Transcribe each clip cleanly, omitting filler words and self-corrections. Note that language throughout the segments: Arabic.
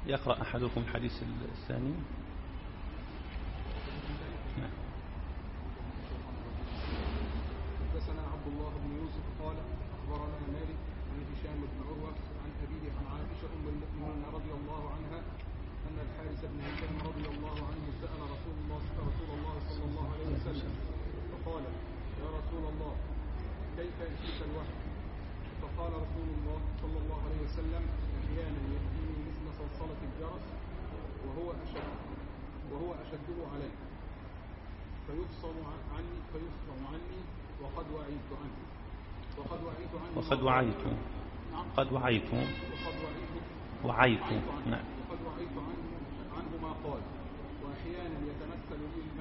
يقرأ أحدكم الحديث الثاني. حدثنا عبد الله بن يوسف قال أخبرنا مالك عن هشام بن عروة عن أبيه عن عائشة أم المؤمنين رضي الله عنها أن الحارث بن هشام رضي الله عنه سأل رسول الله صلى الله عليه وسلم فقال: يا رسول الله، كيف يأتيك الوحي؟ فقال رسول الله صلى الله عليه وسلم: أحيانا يأتيني مثل صلصلة الجرس وهو أشده علي فيفصل عني وقد وعيت عنه نعم. وقد وعيت عنه ما قال. وأحيانا يتمثل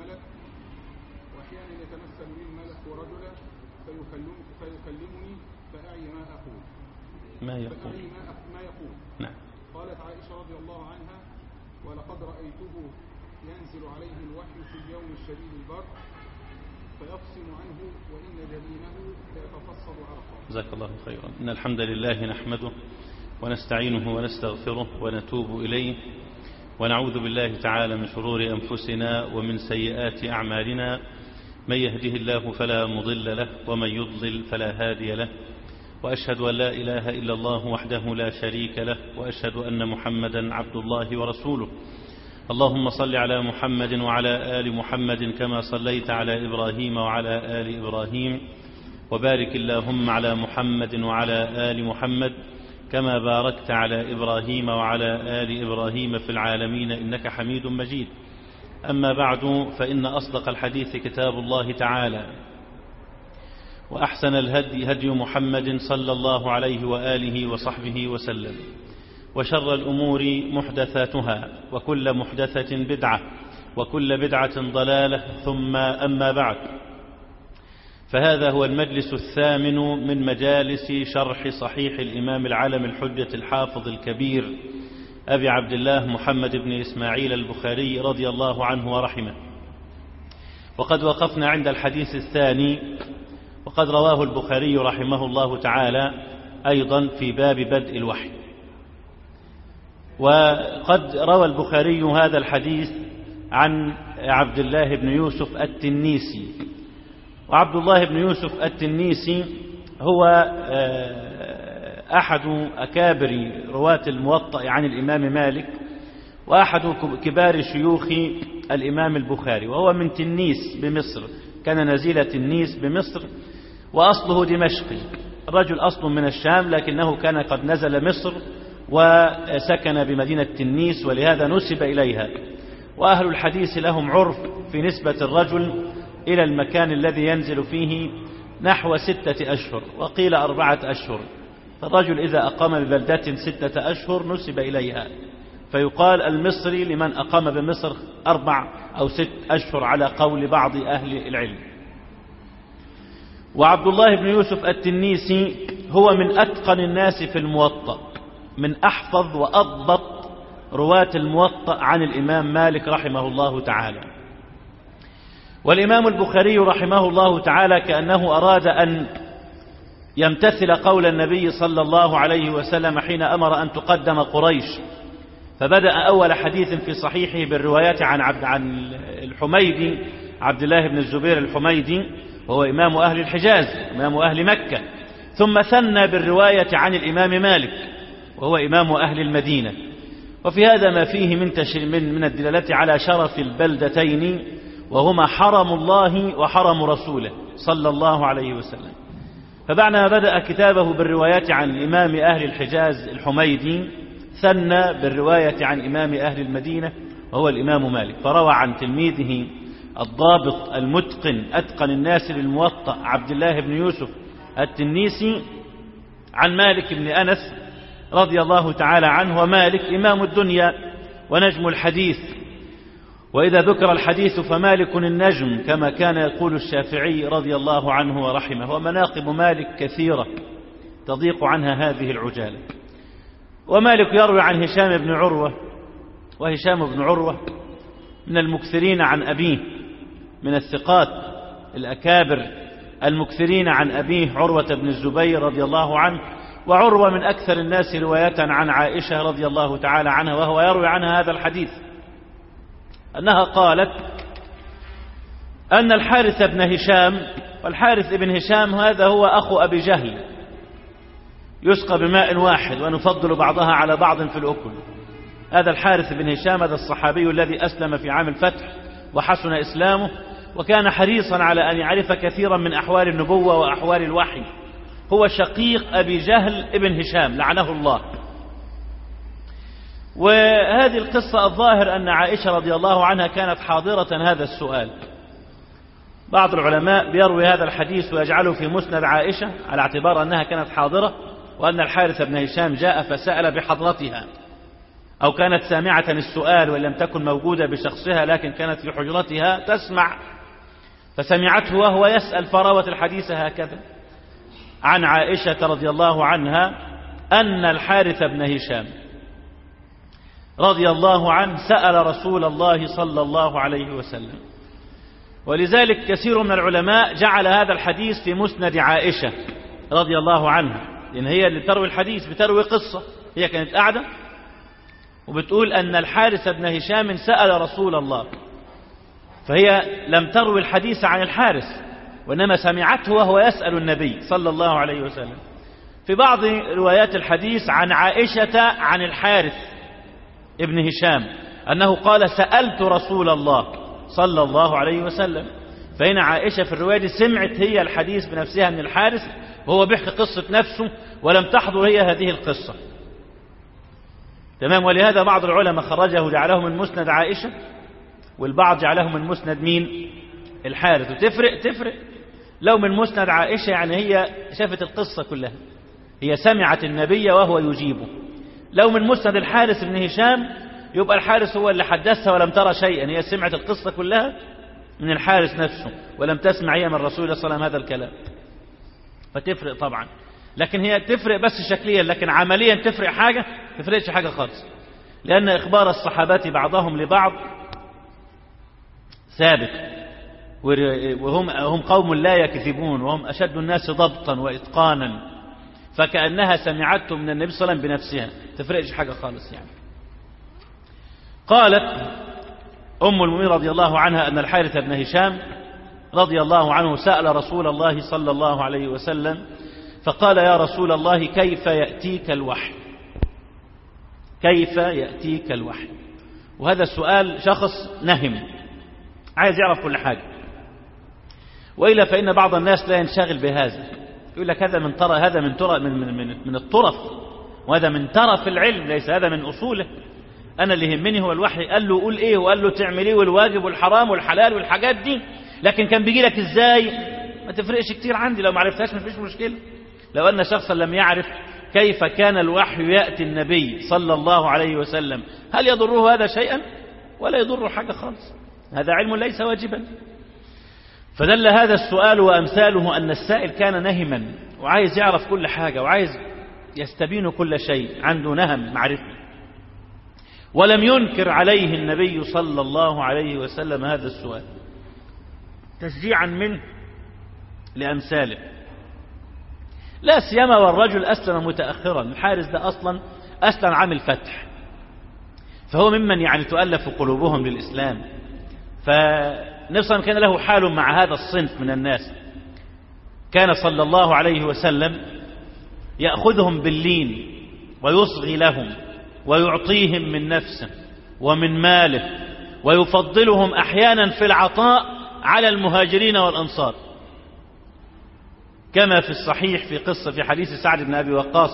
لي الملك ورجلا فيكلمني فأعي ما يقول. نعم. قالت عائشة رضي الله عنها: ولقد رأيته ينزل عليه الوحي في اليوم الشديد البرد فيفصل عنه وإن جبينه ليتفصل عرقا. جزاك الله خيرا. إن الحمد لله نحمده ونستعينه ونستغفره ونتوب إليه ونعوذ بالله تعالى من شرور أنفسنا ومن سيئات أعمالنا. من يهده الله فلا مضل له ومن يضلل فلا هادي له، وأشهد أن لا إله إلا الله وحده لا شريك له، وأشهد أن محمدا عبد الله ورسوله. اللهم صل على محمد وعلى آل محمد كما صليت على إبراهيم وعلى آل إبراهيم، وبارك اللهم على محمد وعلى آل محمد كما باركت على إبراهيم وعلى آل إبراهيم في العالمين إنك حميد مجيد. أما بعد، فإن أصدق الحديث كتاب الله تعالى، وأحسن الهدي هدي محمد صلى الله عليه وآله وصحبه وسلم، وشر الأمور محدثاتها، وكل محدثة بدعة، وكل بدعة ضلالة، ثم أما بعد، فهذا هو المجلس الثامن من مجالس شرح صحيح الإمام العلم الحجة الحافظ الكبير أبي عبد الله محمد بن إسماعيل البخاري رضي الله عنه ورحمه. وقد وقفنا عند الحديث الثاني، وقد رواه البخاري رحمه الله تعالى أيضا في باب بدء الوحي. وقد روى البخاري هذا الحديث عن عبد الله بن يوسف التنيسي. وعبد الله بن يوسف التنيسي هو أحد أكابر رواة الموطأ عن الإمام مالك، وأحد كبار شيوخ الإمام البخاري، وهو من تنيس بمصر، كان نزيل تنيس بمصر، وأصله دمشقي. الرجل أصل من الشام، لكنه كان قد نزل مصر وسكن بمدينة تنيس، ولهذا نسب إليها. وأهل الحديث لهم عرف في نسبة الرجل إلى المكان الذي ينزل فيه نحو 6 أشهر، وقيل 4 أشهر. فالرجل إذا أقام ببلدة 6 أشهر نسب إليها، فيقال المصري لمن أقام بمصر 4 أو 6 أشهر على قول بعض أهل العلم. وعبد الله بن يوسف التنيسي هو من أتقن الناس في الموطأ، من أحفظ وأضبط رواة الموطأ عن الإمام مالك رحمه الله تعالى. والإمام البخاري رحمه الله تعالى كأنه أراد أن يمتثل قول النبي صلى الله عليه وسلم حين أمر أن تقدم قريش، فبدأ أول حديث في صحيحه بالروايات عن الحميدي، عبد الله بن الزبير الحميدي، وهو إمام أهل الحجاز، إمام أهل مكة، ثم ثنى بالرواية عن الإمام مالك، وهو إمام أهل المدينة. وفي هذا ما فيه من الدلالة على شرف البلدتين، وهما حرم الله وحرم رسوله صلى الله عليه وسلم. فبعدما بدأ كتابه بالروايات عن إمام أهل الحجاز الحميدي، ثنى بالرواية عن إمام أهل المدينة وهو الإمام مالك، فروى عن تلميذه الضابط المتقن أتقن الناس للموطأ عبد الله بن يوسف التنيسي عن مالك بن أنس رضي الله تعالى عنه. ومالك إمام الدنيا ونجم الحديث، وإذا ذكر الحديث فمالك النجم، كما كان يقول الشافعي رضي الله عنه ورحمه. ومناقب مالك كثيرة تضيق عنها هذه العجالة. ومالك يروي عن هشام بن عروة، وهشام بن عروة من المكثرين عن أبيه، من الثقات الأكابر المكثرين عن أبيه عروة بن الزبير رضي الله عنه، وعروة من أكثر الناس رواية عن عائشة رضي الله تعالى عنها، وهو يروي عنها هذا الحديث أنها قالت أن الحارث بن هشام، والحارث بن هشام هذا هو أخو أبي جهل، يسقى بماء واحد ونفضل بعضها على بعض في الأكل. هذا الحارث بن هشام هذا الصحابي الذي أسلم في عام الفتح وحسن إسلامه، وكان حريصا على أن يعرف كثيرا من أحوال النبوة وأحوال الوحي. هو شقيق أبي جهل ابن هشام لعنه الله. وهذه القصة الظاهر أن عائشة رضي الله عنها كانت حاضرة هذا السؤال. بعض العلماء بيروي هذا الحديث ويجعله في مسند عائشة على اعتبار أنها كانت حاضرة، وأن الحارث بن هشام جاء فسأل بحضرتها، أو كانت سامعة السؤال وإن لم تكن موجودة بشخصها لكن كانت في حجرتها تسمع، فسمعته وهو يسأل، فروت الحديث هكذا عن عائشة رضي الله عنها أن الحارث بن هشام رضي الله عنه سأل رسول الله صلى الله عليه وسلم. ولذلك كثير من العلماء جعل هذا الحديث في مسند عائشة رضي الله عنها، لأن هي اللي تروي الحديث، بتروي قصة، هي كانت قاعدة وبتقول أن الحارث بن هشام سأل رسول الله، فهي لم تروي الحديث عن الحارث وإنما سمعته وهو يسأل النبي صلى الله عليه وسلم. في بعض روايات الحديث عن عائشة عن الحارث ابن هشام أنه قال سألت رسول الله صلى الله عليه وسلم. فهنا عائشة في الرواية دي سمعت هي الحديث بنفسها من الحارث، وهو بيحكي قصة نفسه ولم تحضر هي هذه القصة. تمام. ولهذا بعض العلماء خرجه جعله من مسند عائشة، والبعض جعله من مسند مين؟ الحارث. وتفرق لو من مسند عائشة يعني هي شافت القصة كلها، هي سمعت النبي وهو يجيبه. لو من مسند الحارث بن هشام يبقى الحارث هو اللي حدثها ولم ترى شيئا، هي سمعت القصة كلها من الحارث نفسه ولم تسمع هي من رسول الله صلى الله عليه وسلم هذا الكلام. فتفرق طبعا، لكن هي تفرق بس شكليا، لكن عمليا تفرق حاجة؟ تفرقش حاجة خالص، لأن إخبار الصحابة بعضهم لبعض ثابت، وهم قوم لا يكذبون، وهم أشد الناس ضبطا وإتقانا، فكأنها سمعته من النبي صلى الله عليه وسلم بنفسها، تفرقش حاجة خالص يعني. قالت أم المؤمنين رضي الله عنها أن الحارث بن هشام رضي الله عنه سأل رسول الله صلى الله عليه وسلم فقال يا رسول الله كيف يأتيك الوحي؟ كيف يأتيك الوحي؟ وهذا السؤال شخص نهم عايز يعرف كل حاجة، وإلا فإن بعض الناس لا ينشغل بهذا، يقول لك هذا من طرف، هذا من الطرف، وهذا من ترف العلم، ليس هذا من أصوله. أنا اللي يهمني هو الوحي، قال له قول إيه وقال له تعمل إيه والواجب والحرام والحلال والحاجات دي، لكن كان بيجي لك إزاي ما تفرقش كتير عندي، لو ما عرفتهاش ما فيش مشكلة. لو أن شخصا لم يعرف كيف كان الوحي يأتي النبي صلى الله عليه وسلم هل يضره هذا شيئا؟ ولا يضره حاجة خالص، هذا علم ليس واجبا. فدل هذا السؤال وأمثاله أن السائل كان نهما وعايز يعرف كل حاجة وعايز يستبين كل شيء، عنده نهم معرفي. ولم ينكر عليه النبي صلى الله عليه وسلم هذا السؤال تشجيعا منه لأمثاله، لا سيما والرجل أسلم متأخرا. الحارث ده أصلا أسلم عام الفتح، فهو ممن يعني تؤلف قلوبهم للإسلام. فالنبي صلى الله عليه وسلم كان له حال مع هذا الصنف من الناس، كان صلى الله عليه وسلم يأخذهم باللين ويصغي لهم ويعطيهم من نفسه ومن ماله، ويفضلهم أحيانا في العطاء على المهاجرين والأنصار، كما في الصحيح في قصة في حديث سعد بن أبي وقاص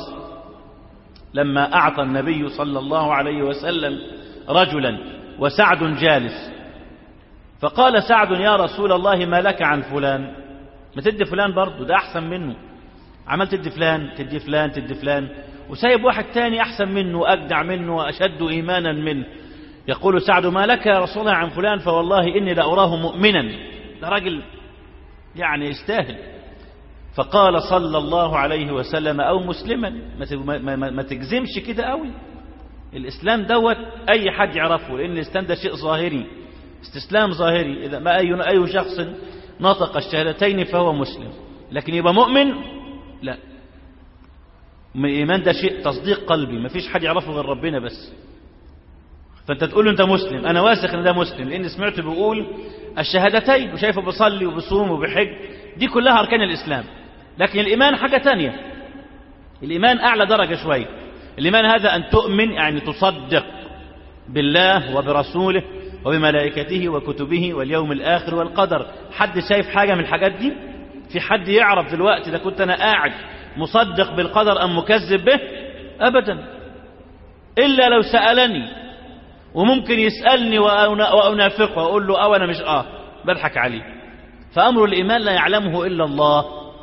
لما أعطى النبي صلى الله عليه وسلم رجلا وسعد جالس، فقال سعد يا رسول الله ما لك عن فلان؟ ما تدي فلان برضه، ده أحسن منه، عمال تدي فلان تدي فلان تدي فلان، وسايب واحد تاني أحسن منه وأجدع منه وأشد إيمانا منه. يقول سعد ما لك يا رسول الله عن فلان؟ فوالله إني لأراه مؤمنا، ده راجل يعني يستاهل. فقال صلى الله عليه وسلم أو مسلما، ما تجزمش كده قوي، الإسلام دوت أي حد يعرفه، لأن الإسلام ده شيء ظاهري، استسلام ظاهري. إذا ما أي شخص نطق الشهادتين فهو مسلم، لكن يبقى مؤمن لا. الإيمان ده شيء تصديق قلبي، مفيش حد يعرفه غير ربنا بس. فأنت تقول له أنت مسلم، أنا واثق أن ده مسلم لأن سمعته بيقول الشهادتين وشايفه بيصلي وبيصوم وبيحج، دي كلها أركان الإسلام. لكن الإيمان حاجة تانية، الإيمان أعلى درجة شوية. الإيمان هذا أن تؤمن يعني تصدق بالله وبرسوله وبملائكته وكتبه واليوم الآخر والقدر. حد شايف حاجة من الحاجات دي؟ في حد يعرف دلوقتي إذا كنت أنا قاعد مصدق بالقدر أم مكذب به؟ أبدا، إلا لو سألني، وممكن يسألني وأنافقه وأقول له أنا مش بضحك عليه. فأمر الإيمان لا يعلمه إلا الله.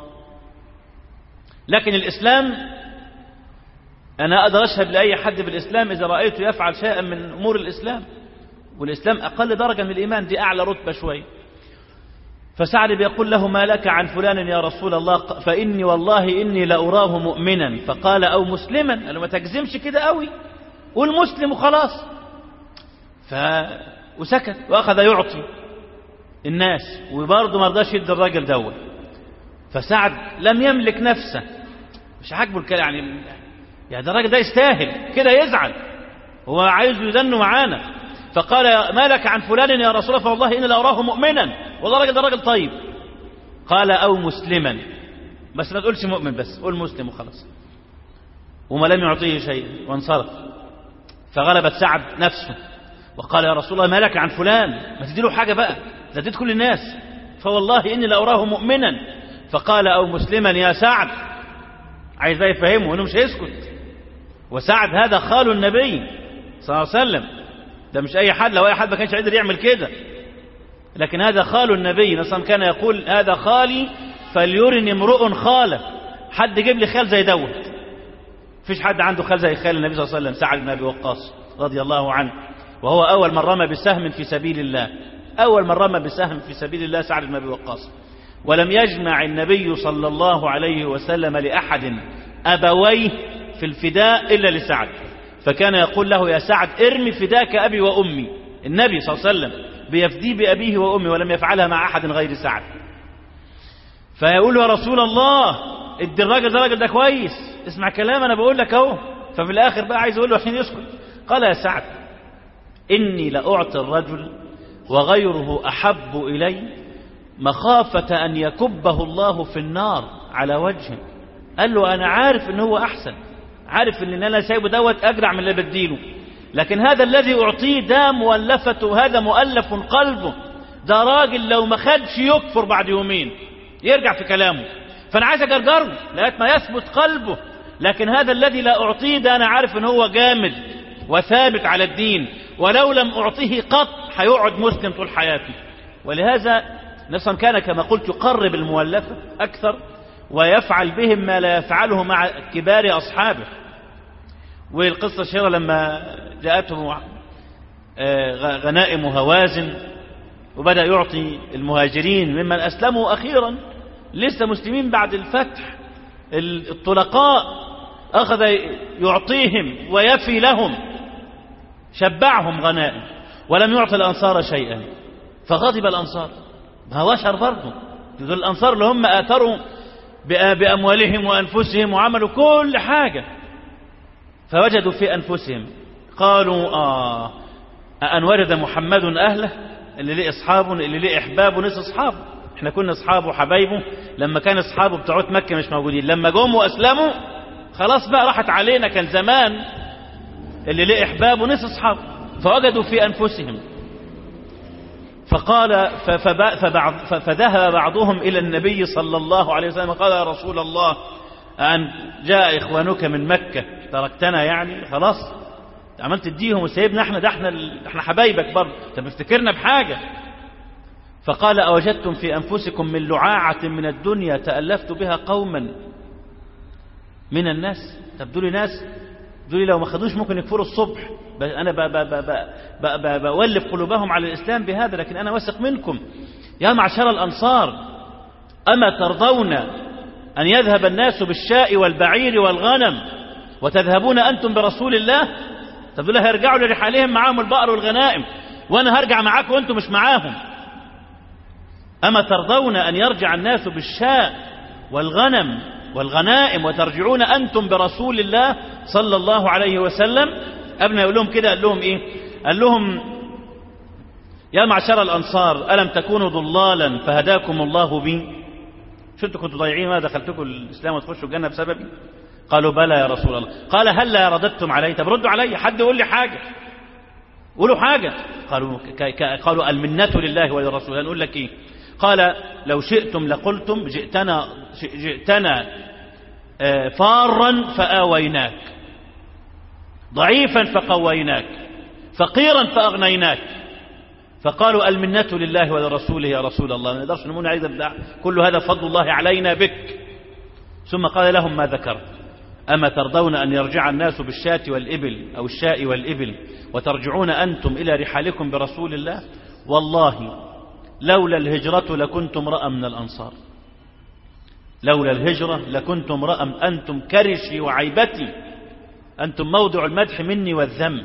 لكن الإسلام أنا أقدر أشهد لأي حد بالإسلام إذا رأيته يفعل شيئا من أمور الإسلام، والإسلام أقل درجة من الإيمان، دي أعلى رتبة شوية. فسعد بيقول له ما لك عن فلان يا رسول الله؟ فإني والله إني لأراه مؤمنا. فقال أو مسلما. قال له ما تجزمش كده قوي، قول مسلم وخلاص. وسكت وأخذ يعطي الناس، وبرضه ما رضاش يدي الراجل دوت. فسعد لم يملك نفسه، مش عاجبه الكلام، يعني ده الراجل ده يستاهل كده، يزعل، هو عايز يدنه معانا. فقال ما لك عن فلان يا رسول الله؟ فوالله إني لأراه مؤمنا، والله الراجل ده راجل طيب. قال أو مسلما، بس ما تقولش مؤمن، بس قول مسلم وخلاص. وما لم يعطيه شيء وانصرف. فغلبت سعد نفسه وقال يا رسول الله ما لك عن فلان؟ ما تديله حاجة بقى، ده اديت كل الناس. فوالله إني لأراه مؤمنا. فقال أو مسلما يا سعد، عايز بقى يفهمه انه مش هيسكت. وسعد هذا خال النبي صلى الله عليه وسلم، ده مش اي حد، لو اي حد ما كانش قادر يعمل كده، لكن هذا خال النبي مثلا. كان يقول هذا خالي فليرني امرؤ خاله. حد جيب لي خال زي دوت؟ فيش حد عنده خال زي خال النبي صلى الله عليه وسلم، سعد بن ابي وقاص رضي الله عنه. وهو اول من رمى بسهم في سبيل الله، اول من رمى بسهم في سبيل الله سعد بن ابي وقاص. ولم يجمع النبي صلى الله عليه وسلم لأحد أبويه في الفداء إلا لسعد. فكان يقول له يا سعد ارمي فداك أبي وأمي. النبي صلى الله عليه وسلم بيفدي بأبيه وأمي، ولم يفعلها مع أحد غير سعد. فيقول يا رسول الله ادي الراجل ده كويس، اسمع كلام أنا بقول لك اهو. ففي الآخر بقى عايز يقول له عشان يسكت. قال يا سعد إني لأعطي الرجل وغيره أحب إلي مخافة أن يكبه الله في النار على وجهه. قال له أنا عارف إن هو أحسن، عارف إن أنا سايبه دوت أجرع من اللي بديله، لكن هذا الذي أعطيه ده مؤلفته، هذا مؤلف قلبه، ده راجل لو ما خدش يكفر بعد يومين يرجع في كلامه. فأنا عايز أجرجره لغاية ما يثبت قلبه. لكن هذا الذي لا أعطيه ده أنا عارف إن هو جامد وثابت على الدين، ولو لم أعطيه قط هيقعد مسلم طول حياته. ولهذا نفسا كان كما قلت يقرب المؤلفة أكثر، ويفعل بهم ما لا يفعله مع كبار أصحابه. والقصة الشهيرة لما جاءته غنائم هوازن وبدأ يعطي المهاجرين ممن أسلموا أخيرا لسه مسلمين بعد الفتح، الطلقاء أخذ يعطيهم ويفي لهم، شبعهم غنائم، ولم يعطي الأنصار شيئا. فغضب الأنصار، ما هو شر برضه، دول الأنصار اللي هم آثروا بأموالهم وأنفسهم وعملوا كل حاجة. فوجدوا في أنفسهم قالوا أن ورد محمد أهله، اللي ليه أصحابه اللي ليه أحبابه ناس أصحابه، احنا كنا أصحابه وحبايبه لما كان أصحابه بتوع مكة مش موجودين، لما جم وأسلموا خلاص بقى راحت علينا، كان زمان اللي ليه أحبابه ناس أصحابه. فوجدوا في أنفسهم، فقال فذهب بعضهم إلى النبي صلى الله عليه وسلم قال يا رسول الله أن جاء إخوانك من مكة تركتنا، يعني خلاص عملت تديهم وسيبنا احنا، ده احنا حبايبك برضه، انت بتفتكرنا بحاجة. فقال أوجدتم في أنفسكم من لعاعة من الدنيا تألفت بها قوما من الناس؟ طب دول ناس، دول لو ما خدوش ممكن يكفروا الصبح، أنا بولف قلوبهم على الإسلام بهذا، لكن أنا واثق منكم يا معشر الأنصار، أما ترضون أن يذهب الناس بالشاء والبعير والغنم وتذهبون أنتم برسول الله؟ طب دول هيرجعوا لرحالهم معاهم البقر والغنائم، وأنا هرجع معاكم وأنتم مش معاهم. أما ترضون أن يرجع الناس بالشاء والغنم والغنائم وترجعون أنتم برسول الله صلى الله عليه وسلم. قبل ما يقول لهم كده قال لهم إيه؟ قال لهم يا معشر الأنصار ألم تكونوا ضلالا فهداكم الله بي؟ شو انتوا كنتوا ضايعين ما دخلتكم الإسلام وتخشوا الجنة بسببي؟ قالوا بلى يا رسول الله. قال هلا رددتم علي؟ طب ردوا علي، حد يقول لي حاجة، قولوا حاجة. قالوا المنة لله وللرسول. هنقول لك إيه؟ قال لو شئتم لقلتم جئتنا فارا فآويناك، ضعيفا فقويناك، فقيرا فأغنيناك. فقالوا المنة لله ولرسوله يا رسول الله، ما نقدرش نمون عليه، كل هذا فضل الله علينا بك. ثم قال لهم ما ذكر أما ترضون أن يرجع الناس بالشاة والإبل أو الشاء والإبل وترجعون أنتم إلى رحالكم برسول الله؟ والله لولا الهجرة لكنت امرأ من الأنصار، لولا الهجرة لكنت امرأ، أنتم كرشي وعيبتي، أنتم موضع المدح مني والذم،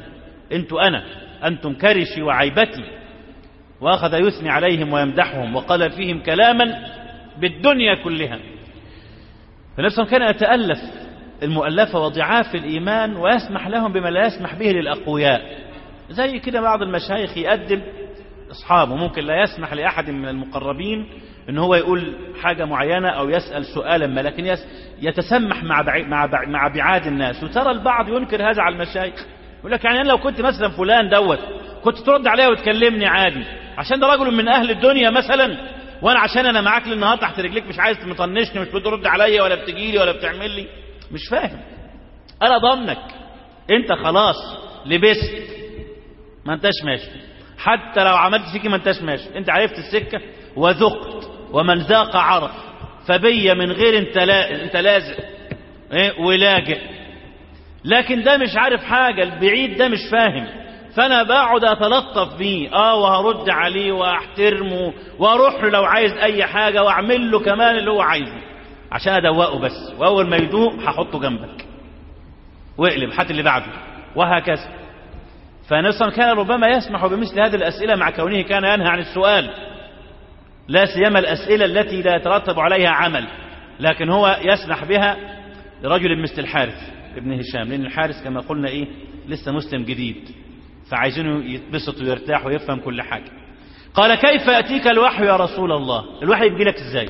أنتم كرشي وعيبتي. وأخذ يثني عليهم ويمدحهم وقال فيهم كلاما بالدنيا كلها. فنفسهم كان يتألف المؤلفة وضعاف الإيمان ويسمح لهم بما لا يسمح به للأقوياء. زي كده بعض المشايخ يقدم أصحابه، ممكن لا يسمح لأحد من المقربين إن هو يقول حاجة معينة أو يسأل سؤالا ما، لكن يتسمح مع بعاد الناس. وترى البعض ينكر هذا على المشايخ، يقول لك يعني أنا لو كنت مثلا فلان دوت كنت ترد عليه وتكلمني عادي، عشان ده رجل من أهل الدنيا مثلا، وأنا عشان أنا معاك للنهار تحت رجليك مش عايز مطنشني، مش بترد عليا ولا بتجيلي ولا بتعمل لي، مش فاهم. أنا ضمنك أنت خلاص لبست، ما انتش ماشي، حتى لو عملت فيك ما انتش ماشي، انت عرفت السكة وذقت، ومن ذاق عرف، فبي من غير انت لازق ولاجئ. لكن ده مش عارف حاجة، البعيد ده مش فاهم، فانا بقعد اتلطف بيه وهرد عليه واحترمه واروح له لو عايز اي حاجة واعمل له كمان اللي هو عايزه عشان ادوقه بس، واول ما يدوق هحطه جنبك واقلب حتى اللي بعده، وهكذا. فنصا كان ربما يسمح بمثل هذه الأسئلة مع كونه كان ينهى عن السؤال، لا سيما الأسئلة التي لا يترتب عليها عمل، لكن هو يسمح بها لرجل مثل الحارث ابن هشام، لأن الحارث كما قلنا لسه مسلم جديد، فعايزينه يتبسط ويرتاح ويفهم كل حاجة. قال كيف يأتيك الوحي يا رسول الله؟ الوحي يجي لك ازاي؟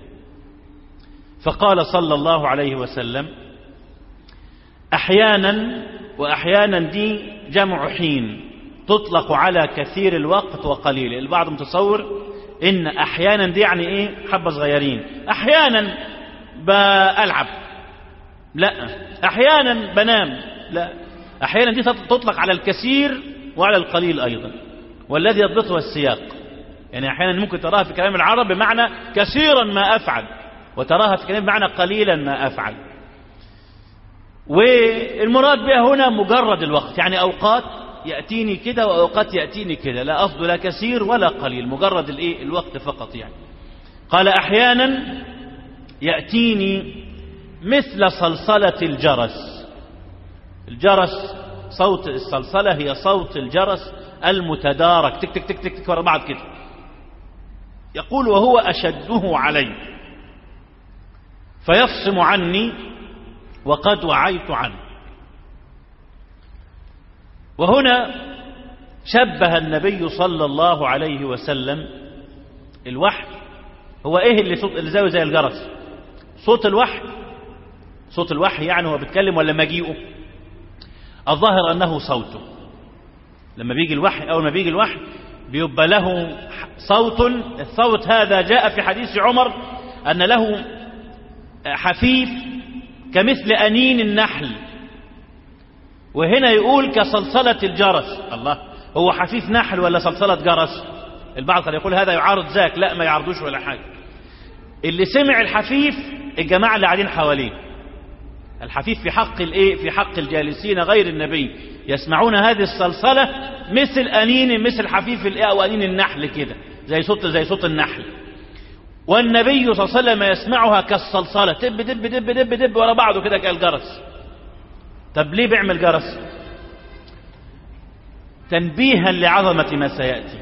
فقال صلى الله عليه وسلم أحيانا، وأحيانا دي جمع حين، تطلق على كثير الوقت وقليل. البعض متصور إن أحيانا دي يعني حبة صغيرين، أحيانا بألعب، لا، أحيانا بنام، لا، أحيانا دي تطلق على الكثير وعلى القليل أيضا، والذي يضبطه السياق. يعني أحيانا ممكن تراها في كلام العرب بمعنى كثيرا ما أفعل، وتراها في كلام بمعنى قليلا ما أفعل. والمراد بها هنا مجرد الوقت، يعني أوقات يأتيني كده وأوقات يأتيني كده، لا أفضل لا كثير ولا قليل، مجرد الوقت فقط يعني. قال أحيانا يأتيني مثل صلصلة الجرس. الجرس صوت الصلصلة هي صوت الجرس المتدارك، تك تك تك تك تك ورا بعض كده. يقول وهو أشده علي فيفصم عني وقد وعيت عنه. وهنا شبه النبي صلى الله عليه وسلم الوحي، هو اللي زي الجرس، صوت الوحي، صوت الوحي يعني هو بيتكلم ولا مجيئه؟ الظاهر أنه صوته، لما بيجي الوحي، أول ما بيجي الوحي بيبقى له صوت. الصوت هذا جاء في حديث عمر أن له حفيف كمثل أنين النحل، وهنا يقول كصلصلة الجرس. الله، هو حفيف نحل ولا صلصلة جرس؟ البعض قد يقول هذا يعارض ذاك، لا ما يعارضوش ولا حاجة. اللي سمع الحفيف الجماعة اللي قاعدين حواليه، الحفيف في حق في حق الجالسين غير النبي، يسمعون هذه الصلصلة مثل أنين، مثل حفيف أو أنين النحل كده، زي صوت النحل. والنبي صلى الله عليه وسلم يسمعها كالصلصلة، دب دب دب دب دب ورا بعضه كده كالجرس. طب ليه بيعمل جرس؟ تنبيها لعظمة ما سيأتي،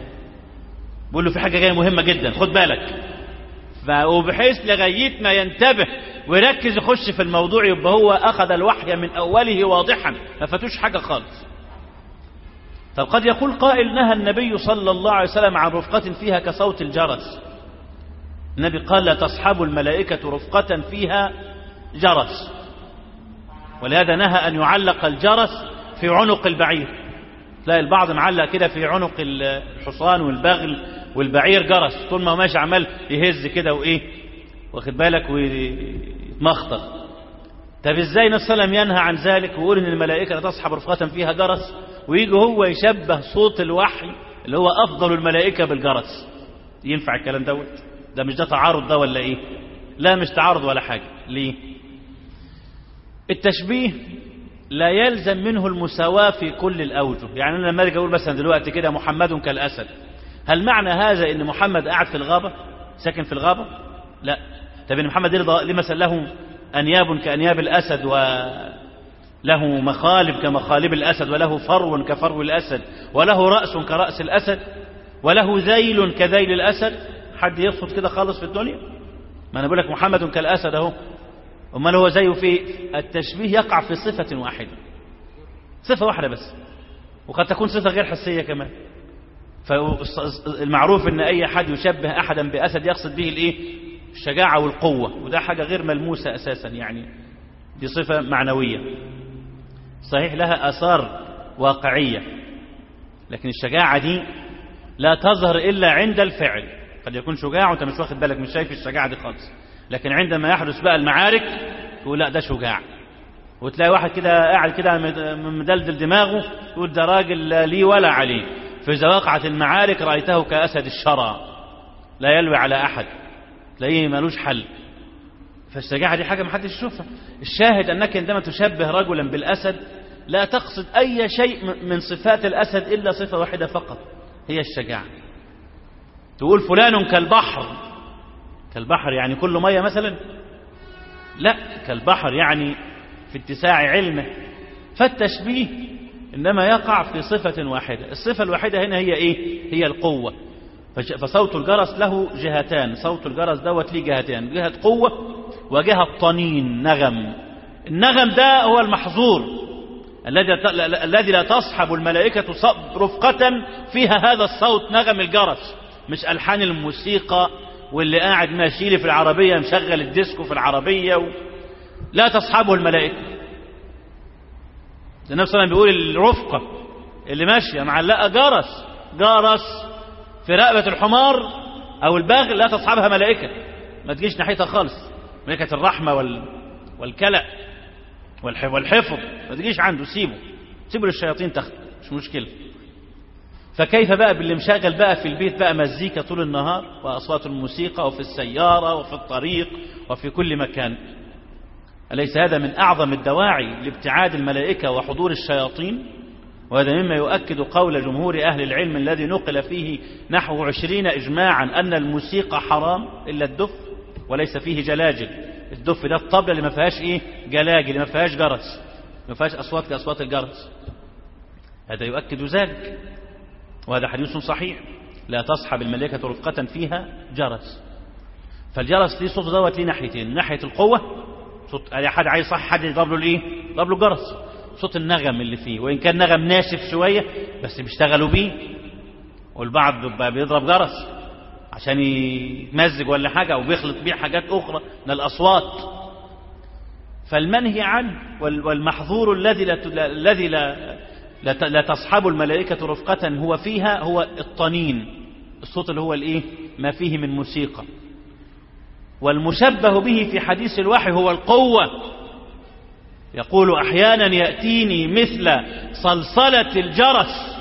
بقول له في حاجة جاية مهمة جدا خد بالك، وبحيث لغاية ما ينتبه ويركز يخش في الموضوع، يبقى هو أخذ الوحي من أوله واضحا ما فاتوش حاجة خالص. طب قد يقول قائل نهى النبي صلى الله عليه وسلم عن رفقة فيها كصوت الجرس. النبي قال لا تصحب الملائكة رفقة فيها جرس، ولهذا نهى أن يعلق الجرس في عنق البعير. تلاقي البعض معلق كده في عنق الحصان والبغل والبعير جرس، طول ما هو ماشي عمال يهز كده وإيه، واخد بالك، ويتمخطر. طب ازاي النبي صلى الله عليه وسلم ينهى عن ذلك ويقول ان الملائكة لا تصحب رفقة فيها جرس، ويجي هو يشبه صوت الوحي اللي هو أفضل الملائكة بالجرس؟ ينفع الكلام دوت؟ ده مش ده تعارض ده ولا ايه؟ لا مش تعارض ولا حاجة. ليه؟ التشبيه لا يلزم منه المساواة في كل الأوجه. يعني أنا لما أجي أقول مثلا دلوقتي كده محمد كالأسد، هل معنى هذا إن محمد قاعد في الغابة ساكن في الغابة؟ لا. طب إن محمد ليه مثلا له أنياب كأنياب الأسد، وله مخالب كمخالب الأسد، وله فرو كفرو الأسد، وله رأس كرأس الأسد، وله ذيل كذيل الأسد؟ حد يقصد كده خالص في الدنيا؟ ما أنا بقول لك محمد كالأسد أهو. أمال هو زيه في التشبيه يقع في صفة واحدة، صفة واحدة بس، وقد تكون صفة غير حسية كمان. فالمعروف ان اي حد يشبه احدا باسد يقصد به الايه؟ الشجاعة والقوة، وده حاجة غير ملموسة اساسا، يعني دي صفة معنوية صحيح لها اثار واقعية، لكن الشجاعة دي لا تظهر الا عند الفعل. قد يكون شجاع وانت مش واخد بالك، مش شايف الشجاعة دي خالص، لكن عندما يحدث بقى المعارك تقول لا ده شجاع. وتلاقي واحد كده قاعد كده مدلدل دماغه تقول ده راجل ليه ولا عليه. فإذا وقعت المعارك رأيته كأسد الشرى لا يلوي على أحد، تلاقيه ملوش حل. فالشجاعة دي حاجة محدش يشوفها. الشاهد أنك عندما تشبه رجلا بالأسد لا تقصد أي شيء من صفات الأسد إلا صفة واحدة فقط، هي الشجاعة. تقول فلان كالبحر، كالبحر يعني كله مية مثلا؟ لا، كالبحر يعني في اتساع علمه. فالتشبيه إنما يقع في صفة واحدة. الصفة الواحدة هنا هي إيه؟ هي القوة. فصوت الجرس له جهتان، صوت الجرس دوت ليه جهتان، جهة قوة وجهة طنين نغم. النغم ده هو المحظور الذي لا تصحب الملائكة رفقة فيها هذا الصوت نغم الجرس، مش ألحان الموسيقى واللي قاعد ماشي لي في العربية مشغل الديسكو في العربية لا تصحبه الملائكة. النبي صلى الله عليه وسلم بيقول الرفقة اللي ماشية معلقة جرس في رقبة الحمار أو البغل لا تصحبها ملائكة، ما تجيش ناحيتها خالص، ملائكة الرحمة والكلأ والحفظ ما تجيش عنده، سيبه للشياطين تاخد، مش مشكلة. فكيف بقى باللي مشغل بقى في البيت بقى مزيكا طول النهار وأصوات الموسيقى وفي السيارة وفي الطريق وفي كل مكان؟ أليس هذا من أعظم الدواعي لابتعاد الملائكة وحضور الشياطين؟ وهذا مما يؤكد قول جمهور أهل العلم الذي نقل فيه نحو 20 إجماعا أن الموسيقى حرام إلا الدف، وليس فيه جلاجل. الدف ده الطبلة اللي ما فيهاش إيه؟ جلاجل، اللي ما فيهاش جرس، ما فيهاش أصوات كأصوات الجرس. هذا يؤكد ذلك، وهذا حديث صحيح لا تصحب الملائكة رفقة فيها جرس. فالجرس ليه صوت دوت ليه ناحيتين، ناحية القوة، صوت أي حد عايز صح حد يضرب له الإيه؟ يضرب له جرس، صوت النغم اللي فيه، وإن كان نغم ناشف شوية بس بيشتغلوا بيه. والبعض بيضرب جرس عشان يمزج ولا حاجة، أو بيخلط بيه حاجات أخرى من الأصوات. فالمنهي عنه والمحظور الذي لا تصحب الملائكة رفقة هو فيها هو الطنين، الصوت اللي هو الإيه؟ ما فيه من موسيقى. والمشبه به في حديث الوحي هو القوة. يقول أحيانا يأتيني مثل صلصلة الجرس.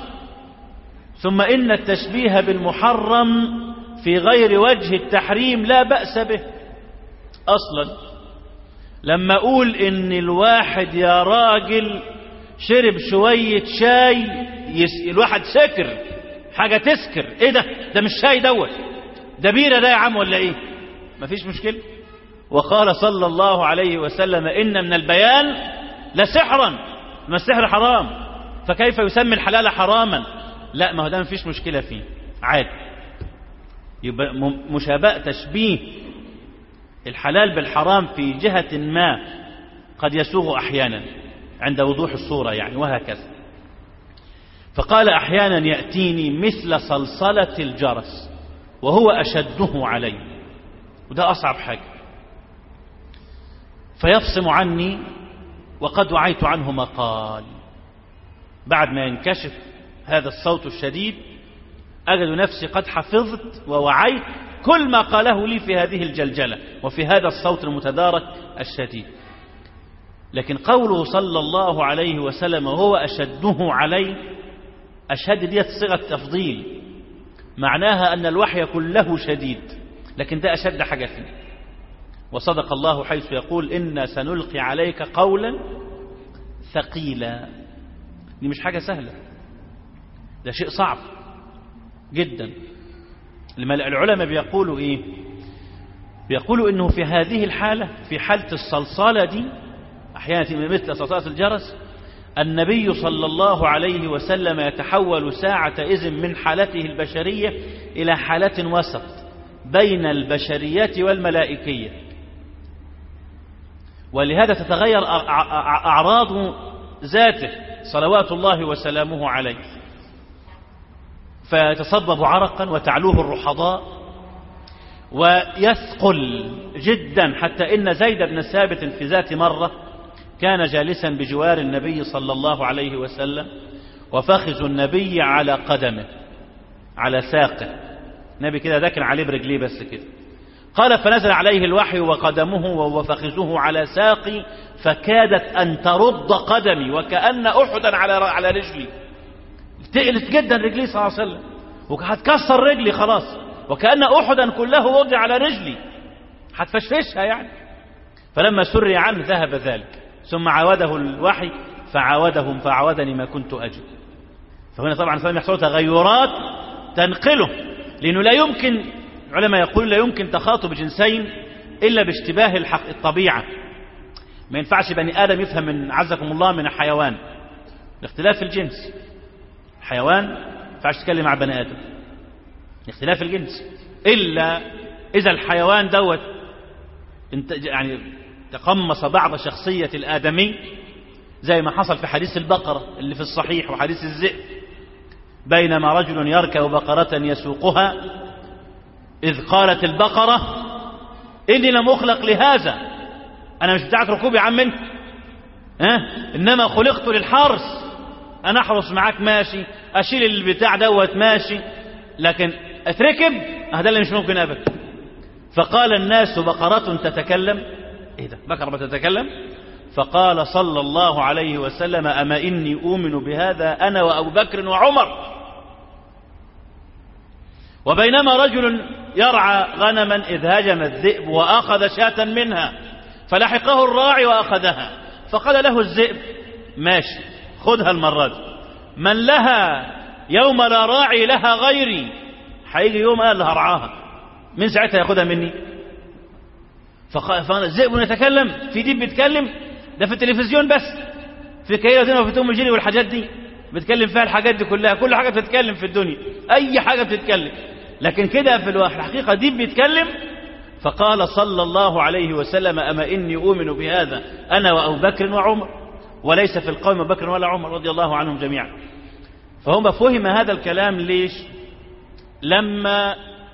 ثم إن التشبيه بالمحرم في غير وجه التحريم لا بأس به أصلا. لما أقول إن الواحد يا راجل شرب شوية شاي الواحد سكر، حاجة تسكر، إيه ده مش شاي دوت، ده بيرة ده يا عم ولا إيه؟ مفيش مشكلة. وقال صلى الله عليه وسلم إن من البيان لسحرا، ما السحر حرام، فكيف يسمي الحلال حراما؟ لا، ما هو ده مفيش مشكلة فيه عادي. يبقى مشابهة تشبيه الحلال بالحرام في جهة ما قد يسوغ أحيانا عند وضوح الصورة يعني، وهكذا. فقال أحيانا يأتيني مثل صلصلة الجرس وهو أشده علي، وده أصعب حاجة، فيفصم عني وقد وعيت عنه ما قال. بعد ما ينكشف هذا الصوت الشديد أجد نفسي قد حفظت ووعيت كل ما قاله لي في هذه الجلجلة وفي هذا الصوت المتدارك الشديد. لكن قوله صلى الله عليه وسلم وهو أشده علي، أشد دي صيغة تفضيل، معناها أن الوحي كله شديد، لكن ده أشد حاجة فيه. وصدق الله حيث يقول إنا سنلقي عليك قولا ثقيلا. دي مش حاجة سهلة، ده شيء صعب جدا. العلماء بيقولوا إيه؟ بيقولوا إنه في هذه الحالة، في حالة الصلصالة دي، أحيانا مثل صلصلة الجرس، النبي صلى الله عليه وسلم يتحول ساعة إذن من حالته البشرية إلى حالة وسط بين البشرية والملائكية، ولهذا تتغير أعراض ذاته صلوات الله وسلامه عليه، فيتصبب عرقا وتعلوه الرحضاء ويثقل جدا، حتى إن زيد بن ثابت في ذات مرة كان جالسا بجوار النبي صلى الله عليه وسلم، وفخذ النبي على قدمه على ساقه، النبي كده ذاكر عليه برجليه بس كده. قال فنزل عليه الوحي وقدمه وفخذه على ساقي فكادت أن ترد قدمي وكأن أحدا على رجلي، تقلت جدا رجلي صلى الله عليه وسلم وهتكسر رجلي خلاص، وكأن أحدا كله وضع على رجلي هتفشفشها يعني. فلما سري عنه ذهب ذلك، ثم عاوده الوحي فعاودني ما كنت أجد. فهنا طبعا سلم يحصل تغيرات تنقله، لأنه لا يمكن، العلماء يقول لا يمكن تخاطب جنسين إلا باشتباه الطبيعة. ما ينفعش بني آدم يفهم من عزكم الله من الحيوان، الاختلاف الجنس. الحيوان ما ينفعش تتكلم مع بني آدم، اختلاف الجنس، إلا إذا الحيوان دوت يعني تقمص بعض شخصية الآدمي، زي ما حصل في حديث البقرة اللي في الصحيح وحديث الذئب، بينما رجل يركب بقرة يسوقها إذ قالت البقرة إني لم أخلق لهذا، أنا مش بتاعت ركوب يا عم انت، إنما خلقت للحرث، أنا أحرص معاك ماشي، أشيل البتاع دوت ماشي، لكن أتركب هذا اللي مش ممكن أبدا. فقال الناس بقرة تتكلم، إيه ده بقرة تتكلم؟ فقال صلى الله عليه وسلم أما إني أؤمن بهذا أنا وأبو بكر وعمر. وبينما رجل يرعى غنما إذ هجم الذئب وأخذ شاة منها، فلحقه الراعي وأخذها، فقال له الذئب ماشي خذها المرة دي، من لها يوم لا راعي لها غيري، هيجي يوم قال لها رعاها، من ساعتها ياخدها مني. فالذئب يتكلم، في ديب بيتكلم، ده في التلفزيون بس، في كيلة وفي توم الجيري والحاجات دي بتكلم فيها الحاجات دي كلها، كل حاجة بتتكلم في الدنيا، أي حاجة بتتكلم، لكن كده في الحقيقة ديب بيتكلم. فقال صلى الله عليه وسلم أما إني أؤمن بهذا أنا وأبو بكر وعمر، وليس في القوم أبو بكر ولا عمر رضي الله عنهم جميعا. فهم فهم هذا الكلام ليش؟ لما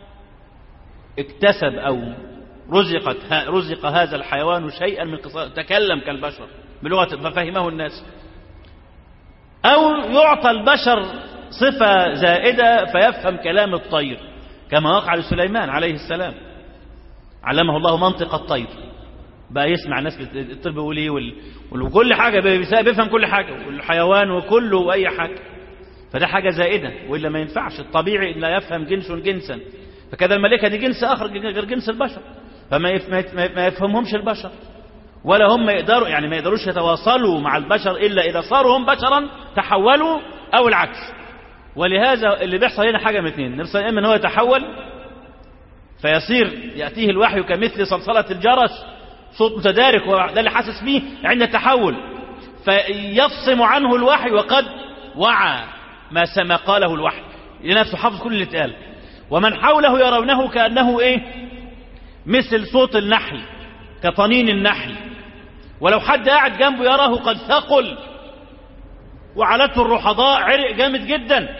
اكتسب أو رزق هذا الحيوان شيئا من قصة، تكلم كالبشر بلغة ففهمه الناس، أو يعطى البشر صفة زائدة فيفهم كلام الطير، كما وقع لسليمان عليه السلام، علمه الله منطق الطير، بقى يسمع الناس الطير بيقول ايه وكل حاجة بيفهم كل حاجة، والحيوان وكله وأي حاجة، فده حاجة زائدة، وإلا ما ينفعش، الطبيعي لا يفهم جنس جنسا، فكذا الملائكة دي جنس آخر غير جنس البشر، فما يفهمهمش البشر، ولا هم يقدروا، يعني ما يقدروش يتواصلوا مع البشر إلا إذا صاروا هم بشرا تحولوا أو العكس. ولهذا اللي بيحصل هنا حاجة من اثنين، نفسه إما أنه يتحول فيصير يأتيه الوحي كمثل صلصلة الجرس، صوت متدارك، وده اللي حاسس به عند التحول، فيفصم عنه الوحي وقد وعى ما قاله الوحي لنفسه، حافظ كل اللي اتقال، ومن حوله يرونه كأنه إيه؟ مثل صوت النحل كطنين النحل، ولو حد قاعد جنبه يراه قد ثقل وعلته الرحضاء، عرق جامد جدا.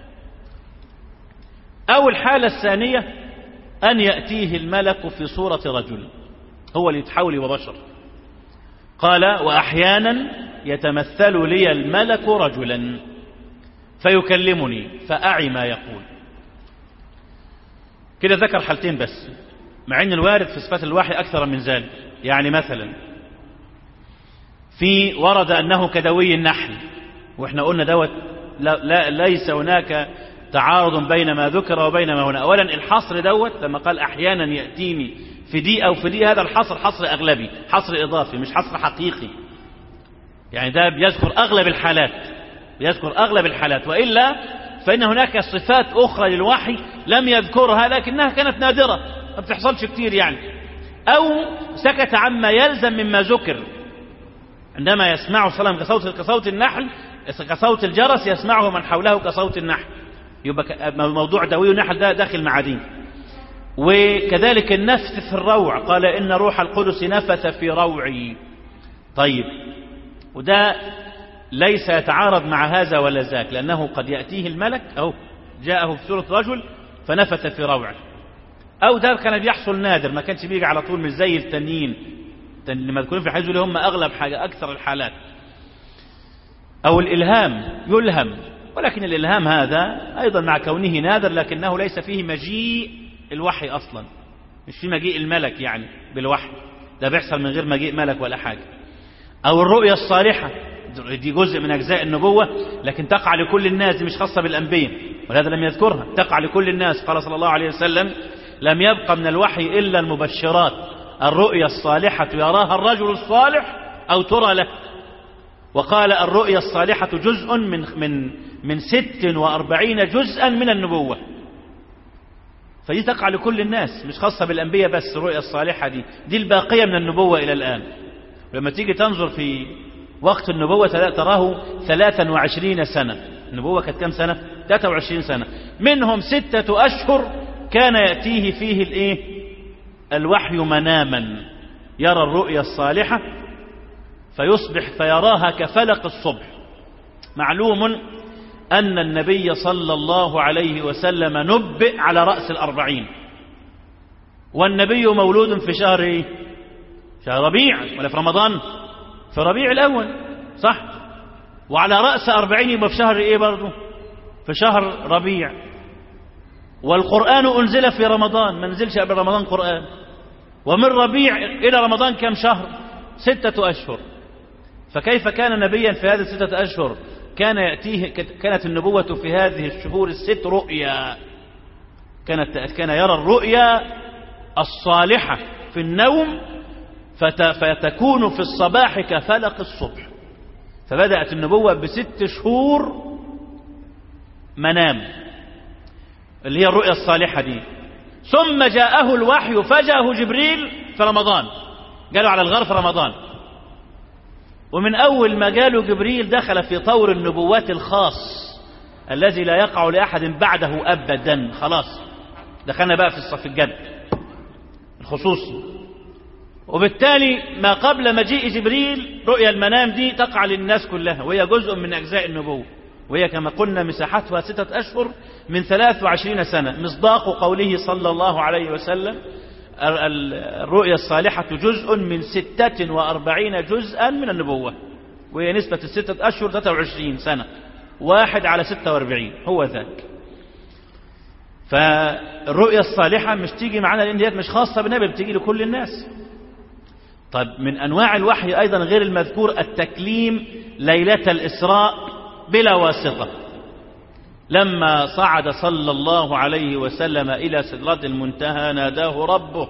أو الحالة الثانية أن يأتيه الملك في صورة رجل، هو اللي يتحول وبشر. قال وأحيانا يتمثل لي الملك رجلا فيكلمني فأعي ما يقول. كده ذكر حالتين بس، مع أن الوارد في صفات الوحي أكثر من ذلك. يعني مثلا في ورد أنه كدوي النحل، وإحنا قلنا دوت ليس هناك تعارض بين ما ذكر وبين ما هنا. أولا الحصر دوت لما قال أحيانا يأتيني في دي أو في دي، هذا الحصر حصر أغلبي، حصر إضافي مش حصر حقيقي. يعني ده بيذكر أغلب الحالات، بيذكر أغلب الحالات، وإلا فإن هناك صفات أخرى للوحي لم يذكرها لكنها كانت نادرة ما بتحصلش كتير يعني. أو سكت عما يلزم مما ذكر، عندما يسمعه صلى الله عليه وسلم كصوت النحل، كصوت الجرس يسمعه من حوله كصوت النحل، يبقى موضوع دوي النحل ده داخل مع دين. وكذلك النفث في الروع، قال إن روح القدس نفث في روعي. طيب وده ليس يتعارض مع هذا ولا ذاك، لأنه قد يأتيه الملك أو جاءه في سورة رجل فنفث في روعه، أو ده كان بيحصل نادر، ما كانش بيجي على طول مش زي التانيين لما تكون في حيث اللي هم أغلب حاجة أكثر الحالات. أو الإلهام يلهم، ولكن الإلهام هذا أيضا مع كونه نادر لكنه ليس فيه مجيء الوحي أصلا، مش فيه مجيء الملك يعني بالوحي، ده بيحصل من غير مجيء ملك ولا حاجة. أو الرؤيا الصالحة، دي جزء من أجزاء النبوة لكن تقع لكل الناس، دي مش خاصة بالأنبياء ولهذا لم يذكرها، تقع لكل الناس. قال صلى الله عليه وسلم لم يبقى من الوحي إلا المبشرات، الرؤيا الصالحة يراها الرجل الصالح أو ترى له. وقال الرؤيا الصالحة جزء من 46 جزءا من النبوة، فدي تقع لكل الناس مش خاصة بالأنبياء بس. الرؤيا الصالحة دي الباقية من النبوة إلى الآن. لما تيجي تنظر في وقت النبوة تراه 23 سنة. النبوة كانت كم سنة؟ 23 سنة، منهم 6 أشهر كان يأتيه فيه الوحي مناما، يرى الرؤيا الصالحة فيصبح فيراها كفلق الصبح. معلوم أن النبي صلى الله عليه وسلم نبئ على رأس 40، والنبي مولود في شهر شهر ربيع ولا في رمضان؟ في ربيع الأول صح، وعلى رأس 40 يبقى في شهر برضه؟ في شهر ربيع. والقرآن أنزل في رمضان، ما نزلش قبل رمضان قرآن. ومن ربيع إلى رمضان كم شهر؟ 6 أشهر. فكيف كان نبيا في هذه 6 أشهر؟ كانت النبوة في هذه الشهور 6 رؤيا، كان يرى الرؤيا الصالحة في النوم فتكون في الصباح كفلق الصبح. فبدأت النبوة ب6 شهور منام اللي هي الرؤيا الصالحة دي، ثم جاءه الوحي فجاءه جبريل في رمضان، قالوا على الغار في رمضان. ومن أول ما قالوا جبريل دخل في طور النبوات الخاص الذي لا يقع لأحد بعده أبدا، خلاص دخلنا بقى في الصف الجد الخصوصي. وبالتالي ما قبل مجيء جبريل رؤيا المنام دي تقع للناس كلها، وهي جزء من أجزاء النبوة، وهي كما قلنا مساحتها 6 أشهر من 23 سنة، مصداق قوله صلى الله عليه وسلم الرؤيا الصالحة جزء من 46 جزءا من النبوة، وهي نسبة 6 أشهر 23 سنة، 1/46 هو ذاك. فالرؤيا الصالحة مش تيجي معنا لأن ديت مش خاصة بالنبي، بتيجي لكل الناس. طيب من أنواع الوحي أيضا غير المذكور التكليم ليلة الإسراء بلا واسطة، لما صعد صلى الله عليه وسلم إلى سدرة المنتهى ناداه ربه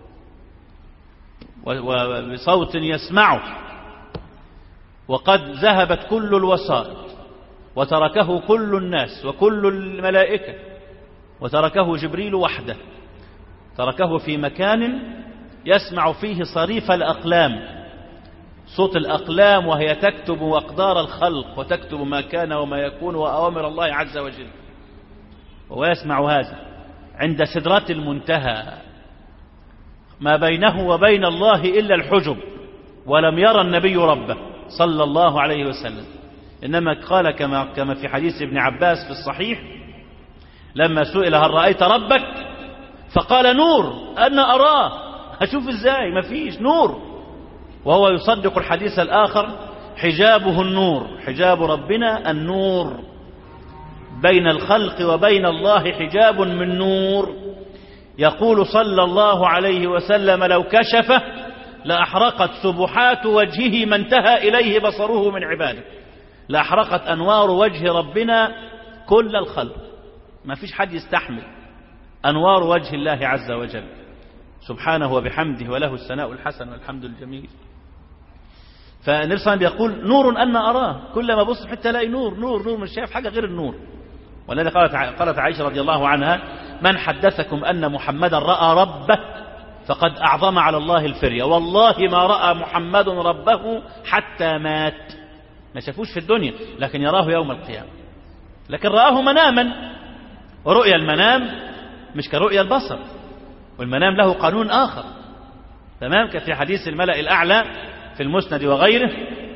وبصوت يسمعه، وقد ذهبت كل الوسائط وتركه كل الناس وكل الملائكة، وتركه جبريل وحده، تركه في مكان يسمع فيه صريف الأقلام، صوت الأقلام وهي تكتب أقدار الخلق وتكتب ما كان وما يكون وأوامر الله عز وجل، ويسمع هذا عند سدرة المنتهى. ما بينه وبين الله إلا الحجب، ولم يرى النبي ربه صلى الله عليه وسلم، إنما قال كما في حديث ابن عباس في الصحيح لما سئل هل رأيت ربك فقال نور، أنا أراه، هشوف إزاي، ما فيش نور. وهو يصدق الحديث الآخر حجابه النور، حجاب ربنا النور، بين الخلق وبين الله حجاب من نور. يقول صلى الله عليه وسلم لو كشفه لأحرقت سبحات وجهه ما انتهى إليه بصره من عباده، لأحرقت أنوار وجه ربنا كل الخلق، ما فيش حد يستحمل أنوار وجه الله عز وجل سبحانه وبحمده، وله الثناء الحسن والحمد الجميل. فالنبي صلى الله عليه وسلم يقول نور أنا أراه، كل ما بص حتى الاقي نور نور نور، مش شايف حاجة غير النور. ولذا قالت عائشة رضي الله عنها من حدثكم أن محمدا رأى ربه فقد أعظم على الله الفرية، والله ما رأى محمد ربه حتى مات، ما شافوش في الدنيا لكن يراه يوم القيامة، لكن رآه مناما، ورؤيا المنام مش كرؤيا البصر، والمنام له قانون آخر تمام، كفي حديث الملأ الأعلى في المسند وغيره،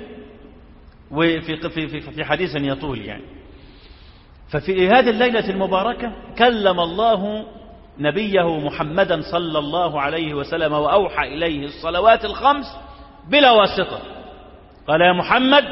وفي حديث يطول يعني. ففي هذه الليلة المباركة كلم الله نبيه محمدا صلى الله عليه وسلم وأوحى إليه الصلوات الخمس بلا واسطة. قال يا محمد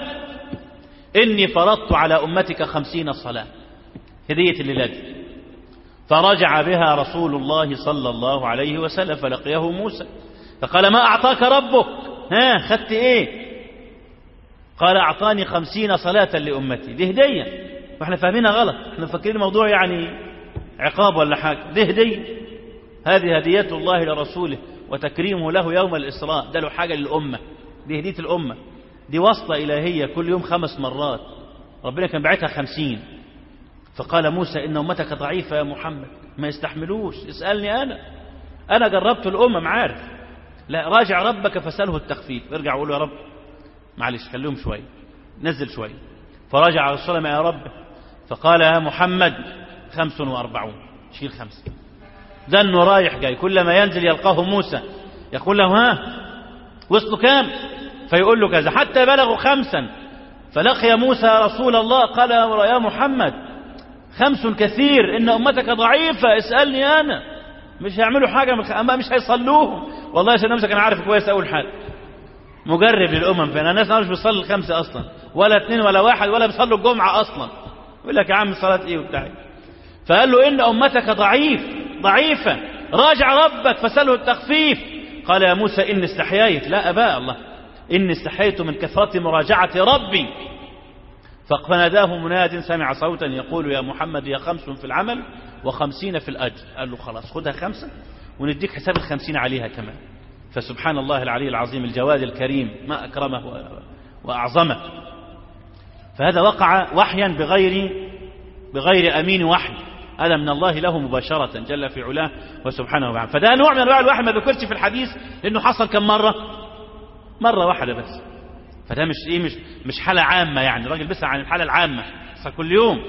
إني فرضت على أمتك 50 صلاة، هدية الليلة دي. فرجع بها رسول الله صلى الله عليه وسلم فلقيه موسى فقال ما أعطاك ربك؟ ها خدت إيه؟ قال أعطاني 50 صلاة لأمتي. دي هدية، واحنا فاهمينها غلط، احنا فاكرين الموضوع يعني عقاب ولا حاجة. دي هدية، هذه هدية الله لرسوله وتكريمه له يوم الإسراء، ده له حاجة للأمة، دي هدية الأمة، دي وصلة إلهية كل يوم 5 مرات، ربنا كان بعتها 50. فقال موسى إن أمتك ضعيفة يا محمد، ما يستحملوش، اسألني أنا جربت الأمم عارف. لا، راجع ربك فسأله التخفيف، ارجع وقول يا رب معلش خليهم شوية، نزل شوية. فرجع رسول الله يا رب فقال يا محمد 45، شيل 5. ده انه رايح جاي، كلما ينزل يلقاه موسى يقول له ها وصلوا كام؟ فيقول له كذا حتى بلغوا 5. فلقي موسى رسول الله قال يا محمد 5 كثير، إن أمتك ضعيفة، اسألني أنا، مش هيعملوا حاجة مش هيصلوهم. والله يا سيدنا موسى كان عارف كويس أول حاجة، مجرب للأمم، فإن الناس مش بيصلي 5 أصلا، ولا 2 ولا 1 ولا بيصلوا الجمعة أصلا، يقول لك يا عم صلاة إيه وبتاع. فقال له إن أمتك ضعيفة، راجع ربك فسأله التخفيف. قال يا موسى إني استحييت، لا أبا الله، إني استحييت من كثرة مراجعة ربي. فناداه مناد سمع صوتا يقول يا محمد هي 5 في العمل و50 في الأجر. قال له خلاص خدها 5 ونديك حساب 50 عليها كمان. فسبحان الله العلي العظيم الجواد الكريم، ما أكرمه وأعظمه. فهذا وقع وحيا بغير أمين وحي، هذا من الله له مباشرة جل في علاه وسبحانه وتعالى. فده نوع من أنواع الوحي ما ذكرش في الحديث لأنه حصل كم مرة واحدة بس. فده مش حالة عامة، يعني الراجل بيسأل عن الحالة العامة حصل كل يوم.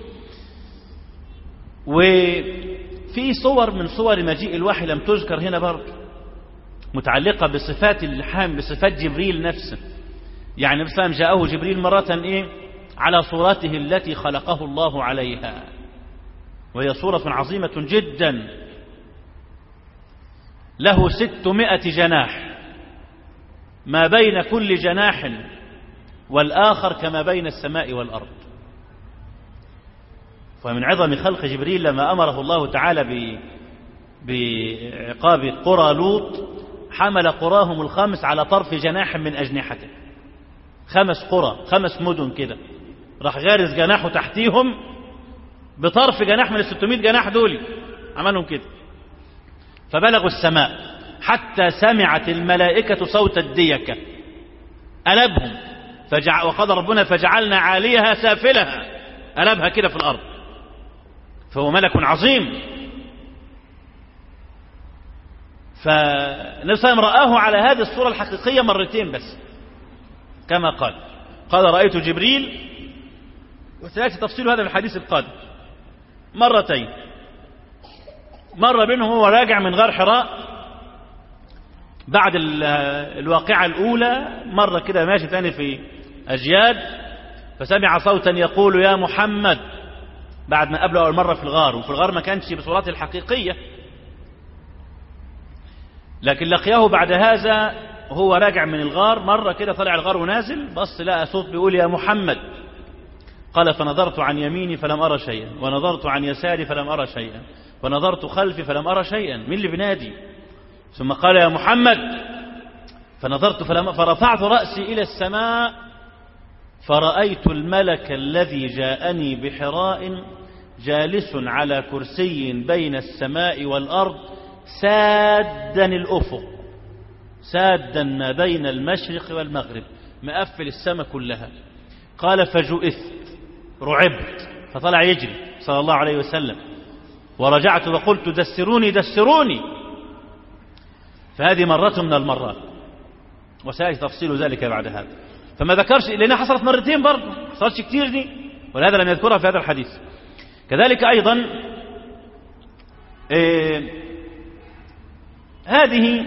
وفي صور من صور مجيء الوحي لم تذكر هنا برضه، متعلقة بصفات اللحام، بصفات جبريل نفسه. يعني النبي صلى الله عليه وسلم جاءه جبريل مرة على صورته التي خلقه الله عليها، وهي صورة عظيمة جدا، له 600 جناح، ما بين كل جناح والآخر كما بين السماء والأرض. ومن عظم خلق جبريل لما أمره الله تعالى بعقاب قرى لوط حمل قراهم ال5 على طرف جناح من أجنحته. 5 قرى 5 مدن كده، راح غارز جناحه تحتيهم بطرف جناح من 600 جناح دول، عملهم كده. فبلغوا السماء حتى سمعت الملائكة صوت الديكة، قلبهم وقال ربنا فجعلنا عاليها سافلها، قلبها كده في الأرض. فهو ملك عظيم. فالنبي صلى الله عليه وسلم رآه على هذه الصورة الحقيقية 2 مرات بس، كما قال رأيت جبريل، وسيأتي تفصيل هذا في الحديث القادم، 2 مرة. مرة بينهم هو راجع من غار حراء بعد الواقعة الأولى مرة كده ماشي تاني في أجياد، فسمع صوتا يقول يا محمد، بعد ما قابله أول مرة في الغار، وفي الغار ما كانش بصورته الحقيقية، لكن لقياه بعد هذا وهو راجع من الغار مرة كده، طلع الغار ونازل، بص لقى صوت بيقول يا محمد. قال فنظرت عن يميني فلم أرى شيئا، ونظرت عن يساري فلم أرى شيئا، ونظرت خلفي فلم أرى شيئا. مين اللي بينادي؟ ثم قال يا محمد، فنظرت فرفعت رأسي إلى السماء فرأيت الملك الذي جاءني بحراء جالس على كرسي بين السماء والأرض سادا الأفق، سادا ما بين المشرق والمغرب، مقفل السماء كلها. قال فجئت، رعبت، فطلع يجري صلى الله عليه وسلم، ورجعت وقلت دسروني دسروني. فهذه مرة من المرات، وسيأتي تفصيل ذلك بعد هذا. فما ذكرش لأنها حصلت مرتين برضه، ما حصلتش كتير دي، ولهذا لم يذكرها في هذا الحديث. كذلك أيضا هذه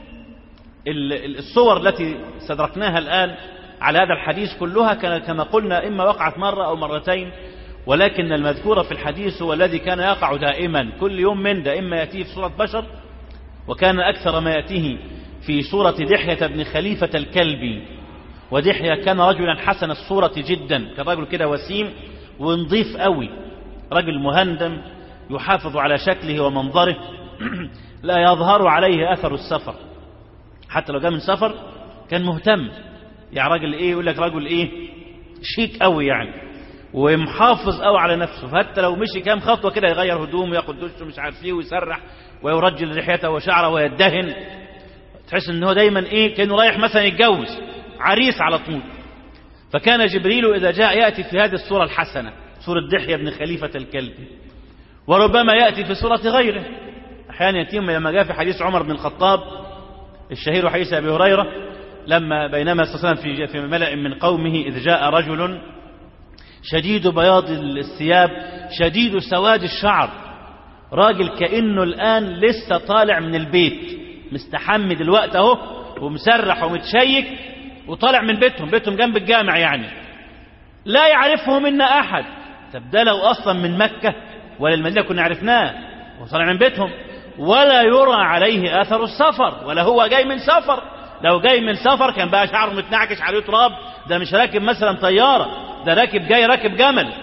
الصور التي استدركناها الآن على هذا الحديث كلها كما قلنا إما وقعت مرة أو مرتين، ولكن المذكور في الحديث هو الذي كان يقع دائما كل يوم من ده، إما يأتيه في صورة بشر، وكان أكثر ما يأتيه في صورة دحية بن خليفة الكلبي. ودحية كان رجلا حسن الصورة جدا، كان رجل كده وسيم ونظيف قوي، رجل مهندم يحافظ على شكله ومنظره لا يظهر عليه أثر السفر، حتى لو جاء من سفر كان مهتم، يعني راجل ايه، يقول لك رجل ايه شيك قوي يعني، ومحافظ قوي على نفسه، فحتى لو مشي كام خطوه كده يغير هدومه وياخد دشه مش عارف ايه ويسرح ويرجل لحيته وشعره ويدهن، تحس ان هو دايما ايه كانه رايح مثلا يتجوز، عريس على طول. فكان جبريل اذا جاء ياتي في هذه الصوره الحسنه، صوره دحية بن خليفه الكلبي، وربما ياتي في صوره غيره. احيانا ياتيهم لما جاء في حديث عمر بن الخطاب الشهير حديث ابي هريره، لما بينما صلى الله عليه وسلم في ملأ من قومه إذ جاء رجل شديد بياض الثياب شديد سواد الشعر، راجل كأنه الآن لسه طالع من البيت، مستحمد الوقت اهو ومسرح ومتشيك وطالع من بيتهم جنب الجامع يعني، لا يعرفه منا أحد. طب ده لو أصلا من مكة ولا المدينة كنا عرفناه، وطالع من بيتهم، ولا يرى عليه أثر السفر، ولا هو جاي من سفر. لو جاي من سفر كان بقى شعره متنعكش عليه تراب، ده مش راكب مثلا طيارة، ده راكب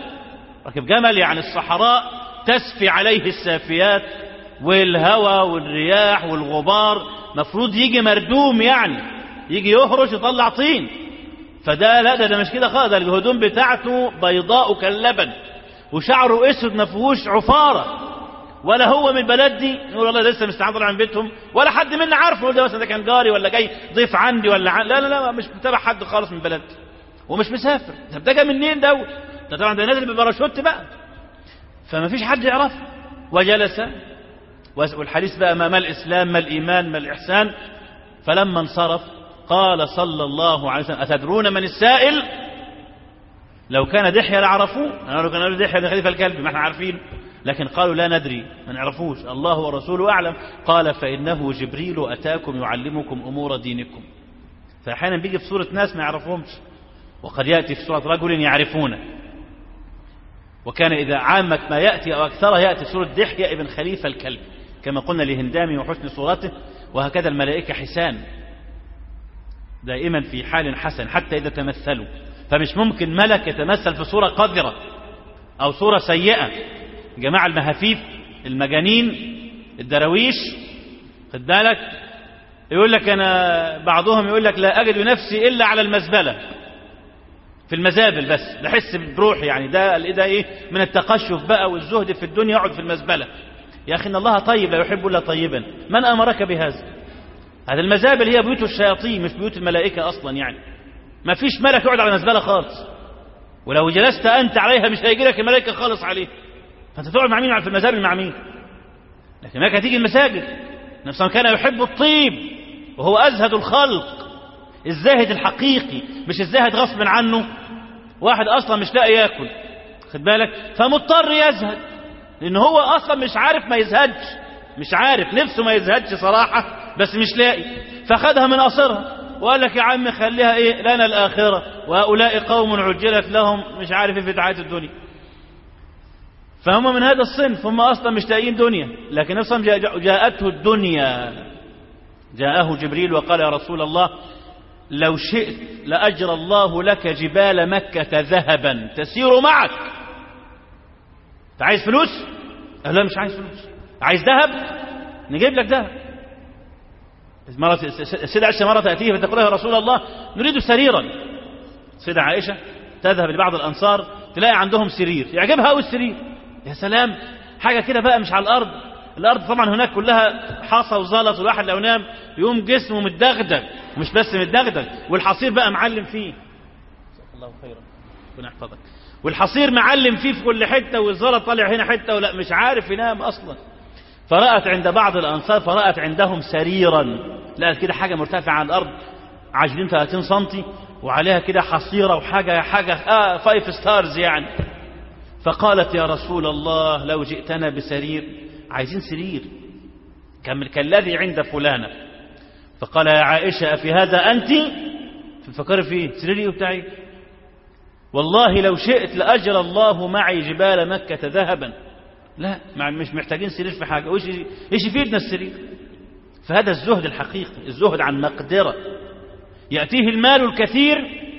جمل يعني الصحراء تسفي عليه السافيات والهواء والرياح والغبار، مفروض يجي مردوم يعني، يجي يهرش يطلع طين. فده لا، ده مش كده خالص، ده الهدوم بتاعته بيضاء كاللبن وشعره اسود ما فيهوش عفاره، ولا هو من البلد دي، يقول والله لسه مستعان عن بيتهم، ولا حد منا عارفه، يقول ده مثلا ده كان جاري ولا جاي ضيف عندي ولا لا مش متابع حد خالص من البلد ومش مسافر. طب ده جاي منين ده طبعا ده نازل بباراشوت بقى، فما فيش حد يعرفه. وجلس، والحديث بقى ما الإسلام ما الإيمان ما الإحسان. فلما انصرف قال صلى الله عليه وسلم أتدرون من السائل؟ لو كان دحية لعرفوه، لو كان دحية بن خليفة الكلبي ما احنا عارفين، لكن قالوا لا ندري، ما نعرفوش، الله ورسوله أعلم. قال فإنه جبريل أتاكم يعلمكم أمور دينكم. فأحيانا بيجي في صورة ناس ما يعرفهمش، وقد يأتي في صورة رجل يعرفونه. وكان إذا عامة ما يأتي أو أكثر يأتي في صورة دحية ابن خليفة الكلب كما قلنا لهندامي وحسن صورته. وهكذا الملائكة حسان دائما في حال حسن حتى إذا تمثلوا، فمش ممكن ملك يتمثل في صورة قذرة أو صورة سيئة. جماعة المهافيف المجانين الدرويش، خد بالك، يقول لك أنا، بعضهم يقول لك لا أجد نفسي إلا على المزبلة، في المزابل بس بحس بروحي يعني، ده إيه من التقشف بقى والزهد في الدنيا، يقعد في المزبلة. يا أخي إن الله طيب لا يحب إلا طيبا، من أمرك بهذا؟ هذا المزابل هي بيوت الشياطين مش بيوت الملائكة أصلا يعني. ما فيش ملك يقعد على المزبلة خالص، ولو جلست أنت عليها مش هيجي لك الملائكة خالص عليه. فأنت تقعد مع مين في المزابل؟ مع مين؟ لكن هناك هتيجي المساجد. نفسه كان يحب الطيب وهو أزهد الخلق، الزاهد الحقيقي مش الزاهد غصب عنه. واحد أصلا مش لاقي ياكل، خد بالك، فمضطر يزهد لأنه هو أصلا مش عارف ما يزهدش، مش عارف نفسه ما يزهدش صراحة، بس مش لاقي، فخدها من قصرها وقال لك يا عم خليها ايه لنا الآخرة، وهؤلاء قوم عجلت لهم مش عارف ايه في دعاية الدنيا. فهم من هذا الصنف، هم أصلا مش لاقيين دنيا، لكن أصلا جاءته الدنيا. جاءه جبريل وقال يا رسول الله لو شئت لأجرى الله لك جبال مكة ذهبا تسير معك. انت عايز فلوس؟ قال لا مش عايز فلوس، عايز ذهب نجيب لك ذهب. السيدة عائشة مرة تأتيه فتقول يا رسول الله نريد سريرا. السيدة عائشة تذهب لبعض الأنصار تلاقي عندهم سرير يعجبها أو السرير، يا سلام حاجة كده بقى مش على الأرض. الأرض طبعا هناك كلها حاصة وزلط، والواحد لو نام يقوم جسمه متدغدغ، ومش بس متدغدغ والحصير بقى معلم فيه. الله خيرا ربنا يحفظك. والحصير معلم فيه في كل حتة، والزلط طالع هنا حتة، ولا مش عارف ينام أصلا. فرأت عند بعض الأنصار فرأت عندهم سريرا، لقت كده حاجة مرتفعة عن الأرض 20-30 سنتي وعليها كده حصيرة وحاجة 5 ستارز يعني. فقالت يا رسول الله لو جئتنا بسرير، عايزين سرير كالذي عند فلانة. فقال يا عائشة أفي هذا أنت؟ تفكر فيه سريري وبتاعي؟ والله لو شئت لأجر الله معي جبال مكة ذهبا. لا مش محتاجين سرير في حاجة، إيش يفيدنا السرير؟ فهذا الزهد الحقيقي، الزهد عن مقدرة. يأتيه المال الكثير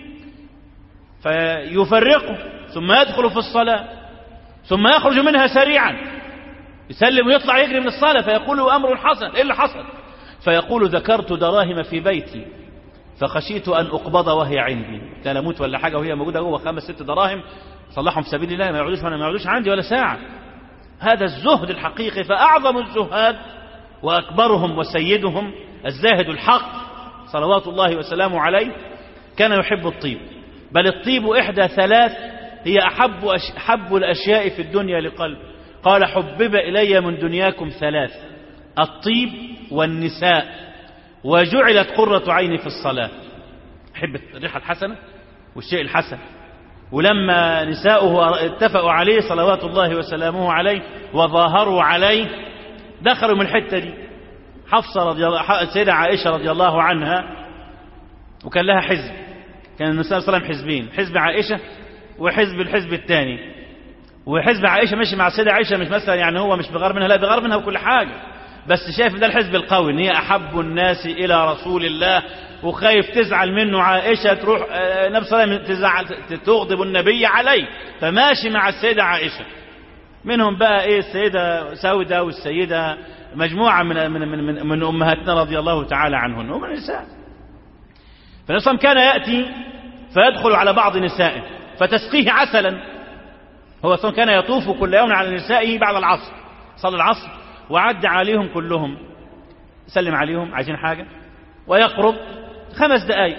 فيفرقه ثم يدخل في الصلاة ثم يخرج منها سريعا، يسلم ويطلع يجري من الصلاة، فيقول أمر حصل. إيه اللي حصل؟ فيقول ذكرت دراهم في بيتي فخشيت أن أقبض وهي عندي، لا نموت ولا حاجة وهي موجودة جوه 5-6 دراهم صلحهم في سبيل الله، ما يعودوش عندي ولا ساعة. هذا الزهد الحقيقي. فأعظم الزهاد وأكبرهم وسيدهم الزاهد الحق صلوات الله وسلامه عليه كان يحب الطيب، بل الطيب إحدى 3 هي أحب الأشياء في الدنيا لقلب. قال حبب إلي من دنياكم 3: الطيب والنساء وجعلت قرة عيني في الصلاة. حب الريحة الحسنة والشيء الحسن. ولما نساؤه اتفقوا عليه صلوات الله وسلامه عليه وظاهروا عليه دخلوا من الحتة دي. حفصة رضي الله، السيدة عائشة رضي الله عنها وكان لها حزب، كان النبي صلى الله عليه وسلم حزبين، حزب عائشة وحزب الحزب الثاني. وحزب عائشة ماشي مع السيدة عائشة، مش مثلا يعني هو مش بغار منها، لا بغار منها وكل حاجة، بس شايف ده الحزب القوي ان هي احب الناس الى رسول الله، وخايف تزعل منه عائشة تروح النبي صلى الله عليه وسلم تزعل تغضب النبي عليه، فماشي مع السيدة عائشة. منهم بقى ايه السيدة سودة والسيدة مجموعة من امهاتنا رضي الله تعالى عنهن ومن النساء. فالنبي صلى الله عليه وسلم كان يأتي فيدخل على بعض نسائه فتسقيه عسلا. هو صلى كان يطوف كل يوم على نسائه بعد العصر، صلى العصر وعد عليهم كلهم، سلم عليهم عايزين حاجة، ويقرب 5 دقائق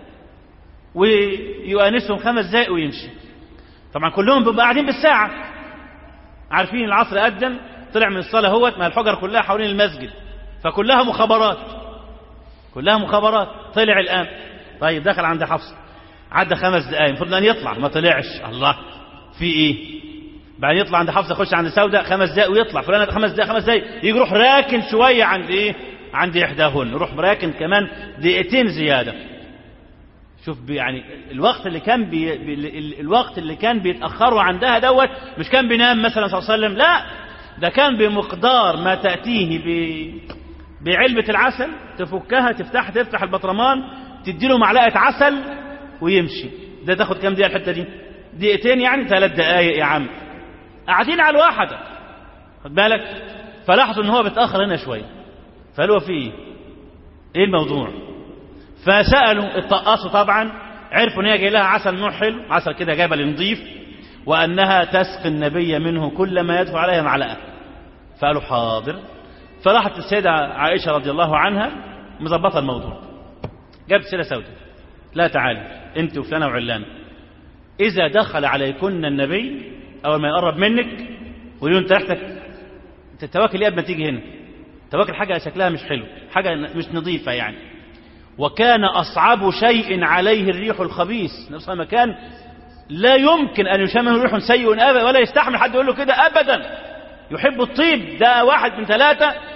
ويؤانسهم 5 دقائق ويمشي. طبعا كلهم بيبقوا قاعدين بالساعة، عارفين العصر أذن، طلع من الصلاة هوت، ما الحجر كلها حوالين المسجد فكلها مخابرات، كلها مخابرات. طلع الآن، طيب دخل عند حفصة، عدى 5 دقائق المفروض أن يطلع، ما طلعش، الله في إيه؟ بعدين يطلع عند حفصة يخش عند سودة 5 دقائق ويطلع، فلان 5 دقائق يجي يروح راكن شوية عند إيه؟ عند إحداهن، يروح راكن كمان 2 دقيقتين زيادة. شوف يعني الوقت اللي كان بيتأخروا عندها دوت، مش كان بينام مثلا صلى الله عليه وسلم، لا ده كان بمقدار ما تأتيه بعلبة العسل، تفكها تفتح البطرمان تديله معلقة عسل ويمشي. ده تاخد كام دقيقة الحتة دي؟ 2 دقيقتين يعني 3 دقائق يا عم، قاعدين على الواحدة، خد بالك. فلاحظوا ان هو بيتأخر هنا شوية، فقالوا فيه ايه الموضوع؟ فسألوا اتقصوا، طبعا عرفوا ان هي جاي لها عسل نوع حلو، عسل كده جبل نظيف، وانها تسقي النبي منه كل ما يدفع عليها معلقة. فقالوا حاضر. فراحت السيدة عائشة رضي الله عنها مظبطة الموضوع، جابت السيدة سودة، لا تعالي انت وفلانة وعلانة، اذا دخل عليكن النبي اول ما يقرب منك ويقول انت ريحتك تتواكل قبل ما تيجي هنا، تواكل حاجة شكلها مش حلو، حاجة مش نظيفة يعني. وكان أصعب شيء عليه الريح الخبيث، نفس ما كان لا يمكن أن يشمه ريح سيء أبدا، ولا يستحمل حد يقول له كده أبدا. يحب الطيب، ده 1 من 3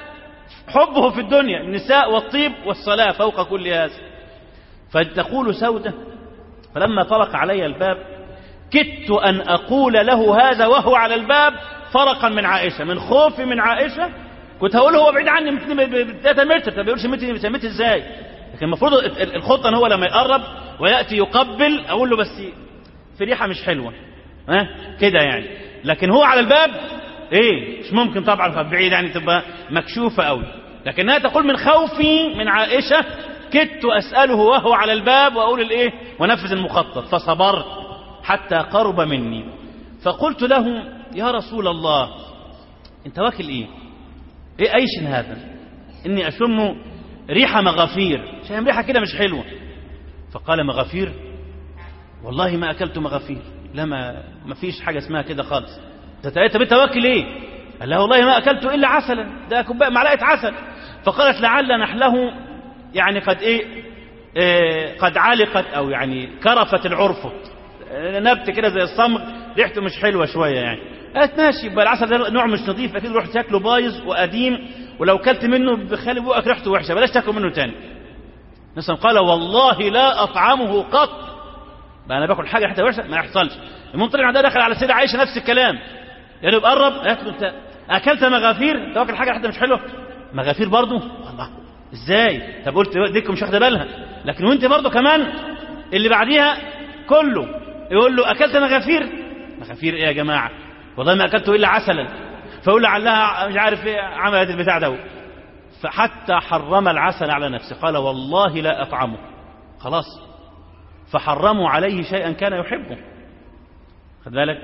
حبه في الدنيا النساء والطيب والصلاة فوق كل هذا. فتقول سودة فلما طرق علي الباب كدت أن أقول له هذا وهو على الباب فرقا من عائشة، من خوفي من عائشة كنت هقول هو بعيد عني 3 متر. طب يقولش متر ازاي؟ لكن المفروض الخطة ان هو لما يقرب ويأتي يقبل اقول له بس في ريحة مش حلوة كده يعني. لكن هو على الباب مش ممكن طبعا بعيد يعني تبقى مكشوفة قوي. لكنها تقول من خوفي من عائشة كدت أسأله وهو على الباب وأقول ونفذ المخطط. فصبرت حتى قرب مني فقلت له يا رسول الله انت واكل ايه ايش هذا؟ اني اشم ريحة مغافير، شايف ريحة كده مش حلوة. فقال مغافير؟ والله ما اكلت مغافير، لا ما فيش حاجة اسمها كده خالص. انت واكل ايه؟ قال له والله ما اكلت الا عسلا، ده كوبايه معلقة عسل. فقالت لعل نحله يعني قد قد علقت او يعني كرفت العرفط، نبت كده زي الصمغ ريحته مش حلوة شوية يعني. قالت ماشي، يبقى العسل ده نوع مش نظيف اكيد، روح تاكله بايظ وقديم، ولو كلت منه بخلي بقك ريحته وحشة، بلاش تاكل منه تاني. مثلا قال والله لا اطعمه قط، بقى انا باكل حاجه حتى وحشه ما يحصلش. المنطلع ده دخل على سيدة عائشة نفس الكلام، يعني بقرب انت اكلت مغافير، تاكل حاجه حتى مش حلوه مغافير برضه؟ والله ازاي؟ طب قلت ديكم مش واخده بالها، لكن وانت برضه كمان اللي بعديها كله يقول له اكلت مغافير؟ مغافير ايه يا جماعه؟ والله ما اكلته الا عسلا. فيقول لعلها مش عارف ايه عملت البتاع ده. فحتى حرم العسل على نفسه، قال والله لا اطعمه. خلاص فحرموا عليه شيئا كان يحبه. خد بالك؟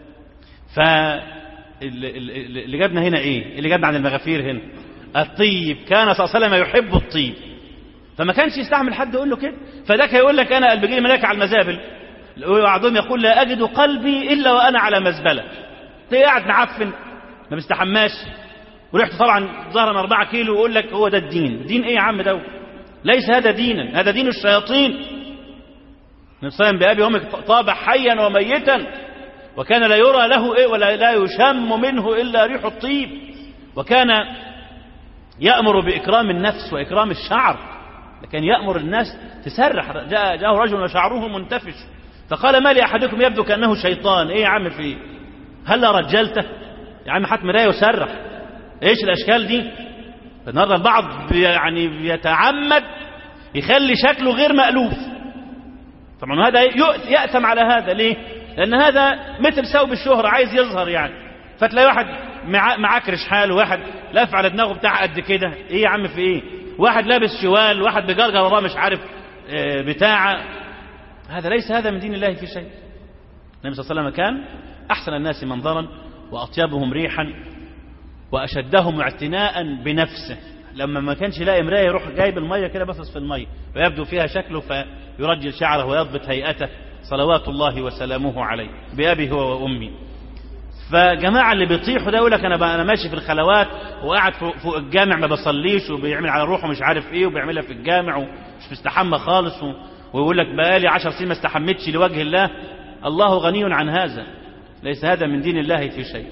اللي جابنا هنا ايه؟ اللي جابنا عن المغافير هنا الطيب، كان صلى الله عليه وسلم يحب الطيب، فما كانش يستحمل حد يقول له كده. فذاك يقول لك انا قلبي جاي ملاك على المزابل، وبعضهم يقول لا اجد قلبي الا وانا على مزبله. قاعد معفن ما بيستحماش وريحته طبعا ظهرا 4 كيلو، ويقول لك هو ده الدين. دين ايه يا عم ده؟ ليس هذا دينا، هذا دين الشياطين. نصيم بأبي وأمك طابع حيا وميتا، وكان لا يرى له ولا لا يشم منه إلا ريح الطيب، وكان يأمر بإكرام النفس وإكرام الشعر، لكن يأمر الناس تسرح. جاءه رجل وشعره منتفش فقال ما لي أحدكم يبدو كأنه شيطان. إيه يا عم في إيه؟ هلا رجلته يا عم، حتى مرايه وسرح. إيش الأشكال دي؟ النهارده البعض يعني بيتعمد يخلي شكله غير مألوف. طبعا هذا يأثم على هذا. ليه؟ لأن هذا مثل ثوب الشهرة، عايز يظهر يعني. فتلاقي واحد معكرش حاله، واحد لف على دماغه بتاع قد كده. ايه يا عم في ايه؟ واحد لابس شوال، واحد بجرجر وراه مش عارف بتاع. هذا ليس هذا من دين الله في شيء. النبي صلى الله عليه وسلم كان أحسن الناس منظرا وأطيبهم ريحا وأشدهم اعتناء بنفسه. لما ما كانش يلاقي مرايه يروح جايب المية كده بصص في المية ويبدو فيها شكله فيرجل شعره ويضبط هيئته صلوات الله وسلامه عليه بأبي هو وأمي. فجماعة اللي بيطيحوا ده يقول لك أنا ماشي في الخلوات وقاعد فوق الجامع ما بصليش وبيعمل على روحه مش عارف إيه وبيعملها في الجامع ومش مستحمى خالص ويقول لك بقالي 10 سنين ما استحمتش لوجه الله. الله غني عن هذا، ليس هذا من دين الله في شيء.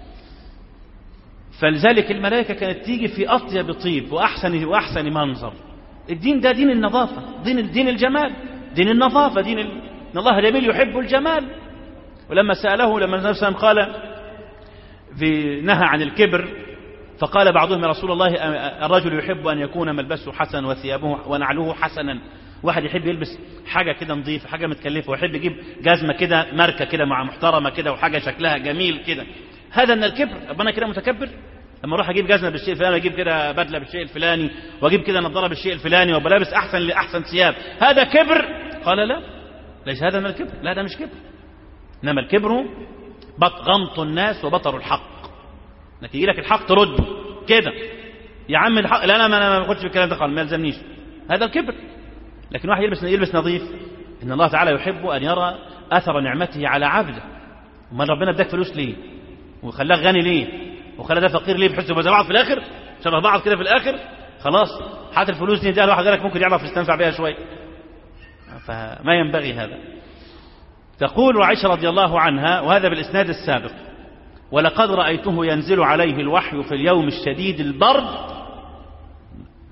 فلذلك الملائكة كانت تيجي في أطيب طيب وأحسن منظر. الدين ده دين النظافة، دين الجمال، دين النظافة، إن الله جميل يحب الجمال. ولما سأله لما النبي صلى الله عليه وسلم قال نهى عن الكبر، فقال بعضهم يا رسول الله الرجل يحب أن يكون ملبسه حسن وثيابه ونعله حسنا. واحد يحب يلبس حاجة كده نظيفة، حاجة متكلفة، ويحب يجيب جزمة كده ماركة كده مع محترمة كده وحاجة شكلها جميل كده. هذا من الكبر. أبقى أنا كده متكبر لما اروح اجيب جزمه بالشيء الفلاني، واجيب كده بدله بالشيء الفلاني، واجيب كده نظاره بالشيء الفلاني، وابقى لابس احسن ثياب. هذا كبر؟ قال لا، ليس هذا من الكبر. لا، ده مش كبر. انما الكبر غمط الناس وبطر الحق، انك يجي لك الحق ترده كده يا عم الحق. لا انا ما باخدش بالكلام ده خالص، ما يلزمنيش. هذا الكبر. لكن واحد يلبس نظيف، ان الله تعالى يحب ان يرى اثر نعمته على عبده. امال ربنا اداك فلوس ليه؟ وخلاك غني ليه؟ وخلى ده فقير ليه؟ بحسوا زي بعض في الاخر، شبه بعض كده في الاخر. خلاص حتى الفلوس دي اديها لواحد غيرك ممكن يعرف يستنفع بها شويه، فما ينبغي هذا. تقول عائشة رضي الله عنها، وهذا بالاسناد السابق: ولقد رأيته ينزل عليه الوحي في اليوم الشديد البرد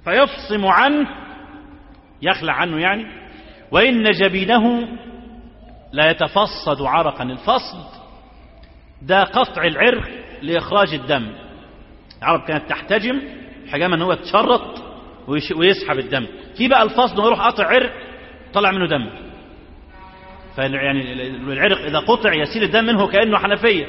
فيفصم عنه، يخلع عنه يعني، وإن جبينه لا يتفصد عرقا. الفصد ده قطع العرق لإخراج الدم. العرب كانت تحتجم حجامة ان هو يتشرط ويسحب الدم. في بقى الفصد انه يروح قاطع عرق طلع منه دم، يعني العرق إذا قطع يسيل الدم منه كأنه حنفية.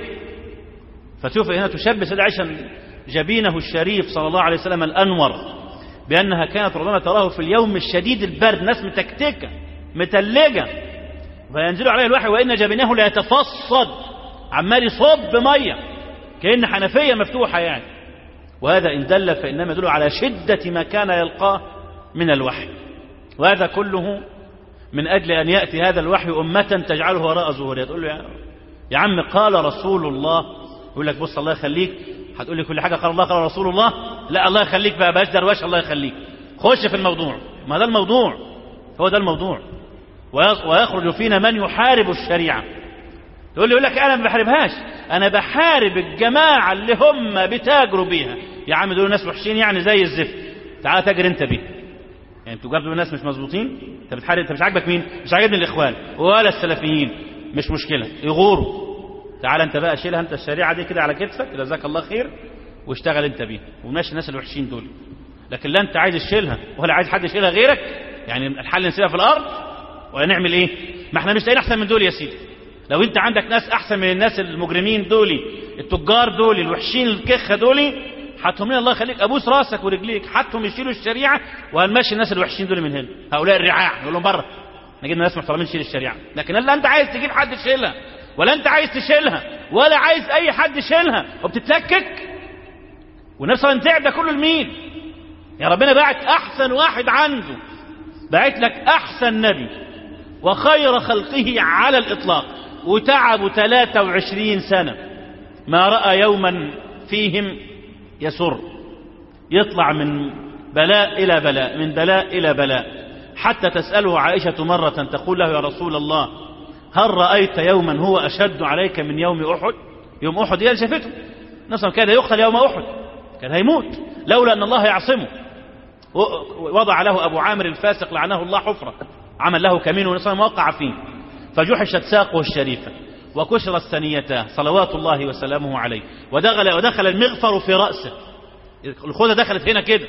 فتشوف هنا تشبه سيدة عائشة جبينه الشريف صلى الله عليه وسلم الأنور بأنها كانت ربما تراه في اليوم الشديد البرد، ناس متكتكة متلجة، فينزل عليه الوحي وإن جبينه لا يتفصد، عمال يصب مية كأن حنفية مفتوحة يعني. وهذا إن دل فإنما يدل على شدة ما كان يلقاه من الوحي. وهذا كله من أجل أن يأتي هذا الوحي أمة تجعله وراء ظهورها. تقول له يا عم قال رسول الله، يقول لك بص الله يخليك، هتقول لي كل حاجة قال الله قال رسول الله، لا الله يخليك بقى باش درواش، الله يخليك خش في الموضوع. ما ده الموضوع، هو ده الموضوع. ويخرج فينا من يحارب الشريعة. تقول لي يقول لك أنا ما بحاربهاش، أنا بحارب الجماعة اللي هم بتاجروا بيها. يا عم دول ناس وحشين يعني زي الزفت، تعال تاجر انت بيه. يعني انتوا جابوا ناس مش مظبوطين، انت بتحارب، انت مش عاجبك مين؟ مش عاجبني الاخوان ولا السلفيين، مش مشكله يغوروا، تعال انت بقى شيلها انت الشريعه دي كده على كتفك، جزاك الله خير، واشتغل انت بيه وماشي الناس الوحشين دول. لكن لا انت عايز تشيلها ولا عايز حد يشيلها غيرك، يعني الحل نسيبها في الارض ولا نعمل ايه؟ ما احنا مش لاقيين احسن من دول يا سيدي. لو انت عندك ناس احسن من الناس المجرمين دول، التجار دول الوحشين الكخه دول، حطهم لنا الله يخليك، ابوس راسك ورجليك، حطهم يشيلوا الشريعه وهنمشي الناس الوحشين دول من هنا، هؤلاء الرعاع نقول لهم بره، نجيب ناس محترمين تشيل الشريعه. لكن لا انت عايز تجيب حد يشيلها ولا انت عايز تشيلها ولا عايز اي حد يشيلها وبتتلكك. ونفس الانتعب ده كله لمين؟ يا ربنا باعت احسن واحد عنده، باعت لك احسن نبي وخير خلقه على الاطلاق، وتعبوا 23 سنه ما راى يوما فيهم يسر، يطلع من بلاء إلى بلاء، من بلاء إلى بلاء، حتى تسأله عائشة مرة تقول له يا رسول الله هل رأيت يوما هو أشد عليك من يوم أحد؟ يوم أحد هي شافته نصر كان يقتل يوم أحد، كان هيموت لولا أن الله يعصمه. وضع له أبو عامر الفاسق لعنه الله حفرة، عمل له كمين ونصر وقع فيه، فجحشت ساقه الشريفة وكسرت ثنيتاه صلوات الله وسلامه عليه، ودخل المغفر في رأسه، الخوذة دخلت هنا كده،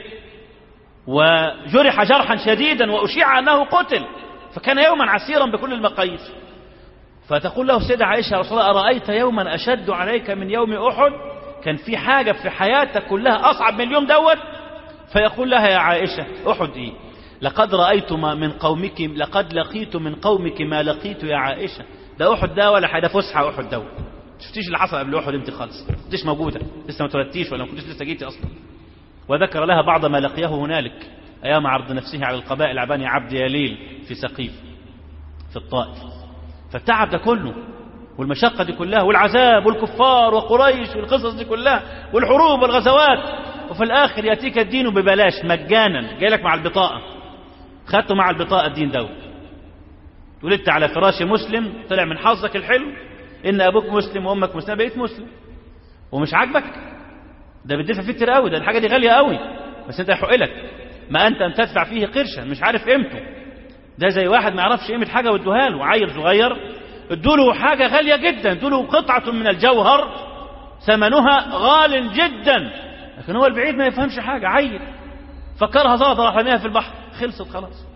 وجرح جرحا شديدا وأشيع أنه قتل، فكان يوما عسيرا بكل المقاييس. فتقول له سيدة عائشة رسول الله أرأيت يوما أشد عليك من يوم أحد؟ كان في حاجة في حياتك كلها أصعب من اليوم دوت؟ فيقول لها يا عائشة أحد إيه؟ لقد رأيت من قومك، لقد لقيت من قومك ما لقيت يا عائشة. ده أحد ده ولا حاجة فسحة أحد دوت، شفتيش اللي حصل قبل أحد انت خالص، مش موجودة لسه، ما تولدتيش ولا ما كنتش لسه جيتي أصلا. وذكر لها بعض ما لقيه هنالك أيام عرض نفسه على القبائل عباني عبد يليل في سقيف في الطائف. فالتعب ده كله والمشقة دي كلها والعذاب والكفار وقريش والقصص دي كلها والحروب والغزوات، وفي الآخر يأتيك الدين ببلاش مجانا، جاي لك مع البطاقة، خدته مع البطاقة الدين دوت، ولدت على فراش مسلم، طلع من حظك الحلو ان ابوك مسلم وامك مسلمه، بقيت مسلم ومش عاجبك، ده بتدفع فيه كتير قوي، ده الحاجه دي غاليه قوي، بس انت يحق لك ما انت ان تدفع فيه قرشا مش عارف قيمته. ده زي واحد ما يعرفش قيمه حاجه وادوها له، عيل صغير ادوا له حاجه غاليه جدا، ادوا له قطعه من الجوهر ثمنها غال جدا، لكن هو البعيد ما يفهمش حاجه، عيل فكرها زلط راح رميها في البحر، خلصت خلاص.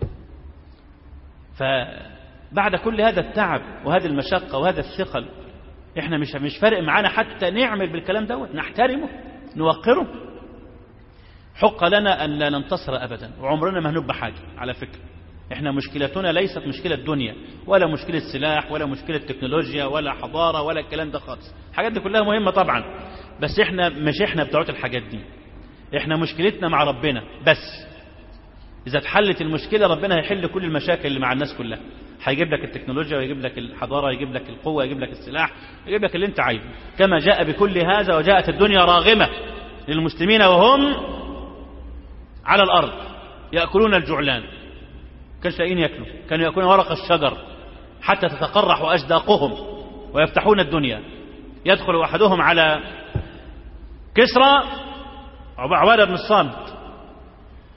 بعد كل هذا التعب وهذه المشقة وهذا الثقل، احنا مش فارق معانا حتى نعمل بالكلام دوت، نحترمه نوقره. حق لنا أن لا ننتصر أبدا، وعمرنا ما هنبقى حاجة. على فكرة احنا مشكلتنا ليست مشكلة دنيا ولا مشكلة سلاح ولا مشكلة تكنولوجيا ولا حضارة ولا الكلام ده خالص، الحاجات دي كلها مهمة طبعا، بس احنا مش احنا بتوعت الحاجات دي، احنا مشكلتنا مع ربنا بس. إذا اتحلت المشكلة ربنا هيحل كل المشاكل اللي مع الناس كلها، هيجيب لك التكنولوجيا ويجيب لك الحضارة، يجيب لك القوة، يجيب لك السلاح، يجيب لك اللي انت عايزه، كما جاء بكل هذا وجاءت الدنيا راغمة للمسلمين وهم على الأرض يأكلون الجعلان، كانوا لاقيين يأكلوا، كانوا يأكلون ورق الشجر حتى تتقرح أجداقهم ويفتحون الدنيا. يدخل أحدهم على كسرى عبادة بن الصامت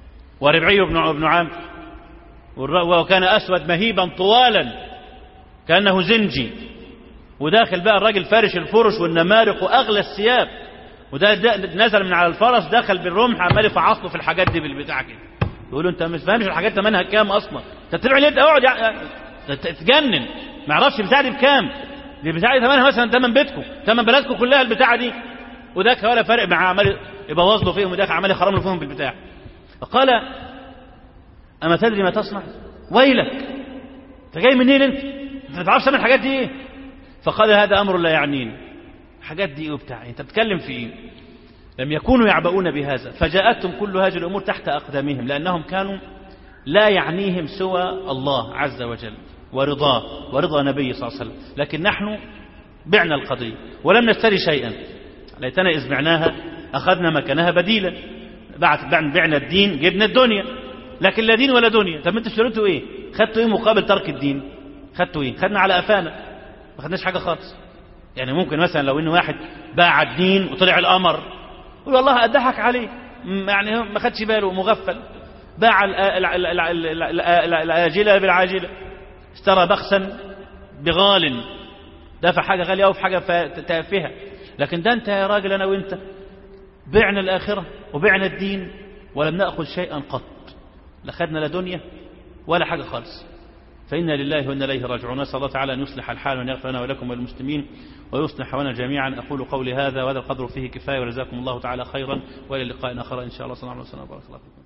وربعي بن عامر، وكان أسود مهيبا طوالا كأنه زنجي، وداخل بقى الراجل فارش الفرش والنمارق وأغلى الثياب، وده نزل من على الفرس دخل بالرمح عمال يفعص له في الحاجات دي بالبتاع كده. يقولوا انت مش فاهمش الحاجات ثمنها كام اصلا، انت تتبع ليه؟ اقعد تتجنن، ما اعرفش البتاعه دي بكام، دي البتاعه دي ثمنها مثلا ثمن بيتكم، ثمن بلدكم كلها البتاعه دي، وده ولا فرق مع عمال يبوظ له فيهم، وده عمال يخرم له فيهم بالبتاع. فقال اما تدري ما تصنع؟ ويلك، انت جاي منين انت ما تعرفش تعمل الحاجات دي ايه؟ فقال هذا امر لا يعنيني، الحاجات دي وبتاع انت بتتكلم في ايه؟ لم يكونوا يعبؤون بهذا، فجاءتهم كل هذه الامور تحت اقدامهم، لانهم كانوا لا يعنيهم سوى الله عز وجل ورضاه ورضا نبيه صلى الله عليه وسلم. لكن نحن بعنا القضيه ولم نشتري شيئا، ليتنا اذ بعناها اخذنا مكانها بديلا، بعنا الدين جبنا الدنيا، لكن لا دين ولا دنيا. طب انتوا اشتريتوا ايه؟ خدتوا ايه مقابل ترك الدين؟ خدتوا ايه؟ خدنا على قفانا، ما خدناش حاجه خالص. يعني ممكن مثلا لو ان واحد باع الدين وطلع القمر يقول والله اضحك عليه، يعني ما خدش باله، مغفل، باع الآجلة بالعاجلة، اشترى بخسا بغال، دفع حاجة غالية أو في حاجة تافهة. لكن ده أنت يا راجل أنا وأنت بعنا الآخرة وبعنا الدين ولم نأخذ شيئا قط، لا خدنا لا دنيا ولا حاجة خالص. فإنا لله وإنا إليه راجعون. نسأل الله تعالى أن يصلح الحال وأن يغفر لنا ولكم وللمسلمين ويصلح حالنا جميعا. أقول قولي هذا وهذا القدر فيه كفاية، وجزاكم الله تعالى خيرا، وإلى اللقاء آخر إن شاء الله. صلى الله عليه وسلم وبارك الله فيكم.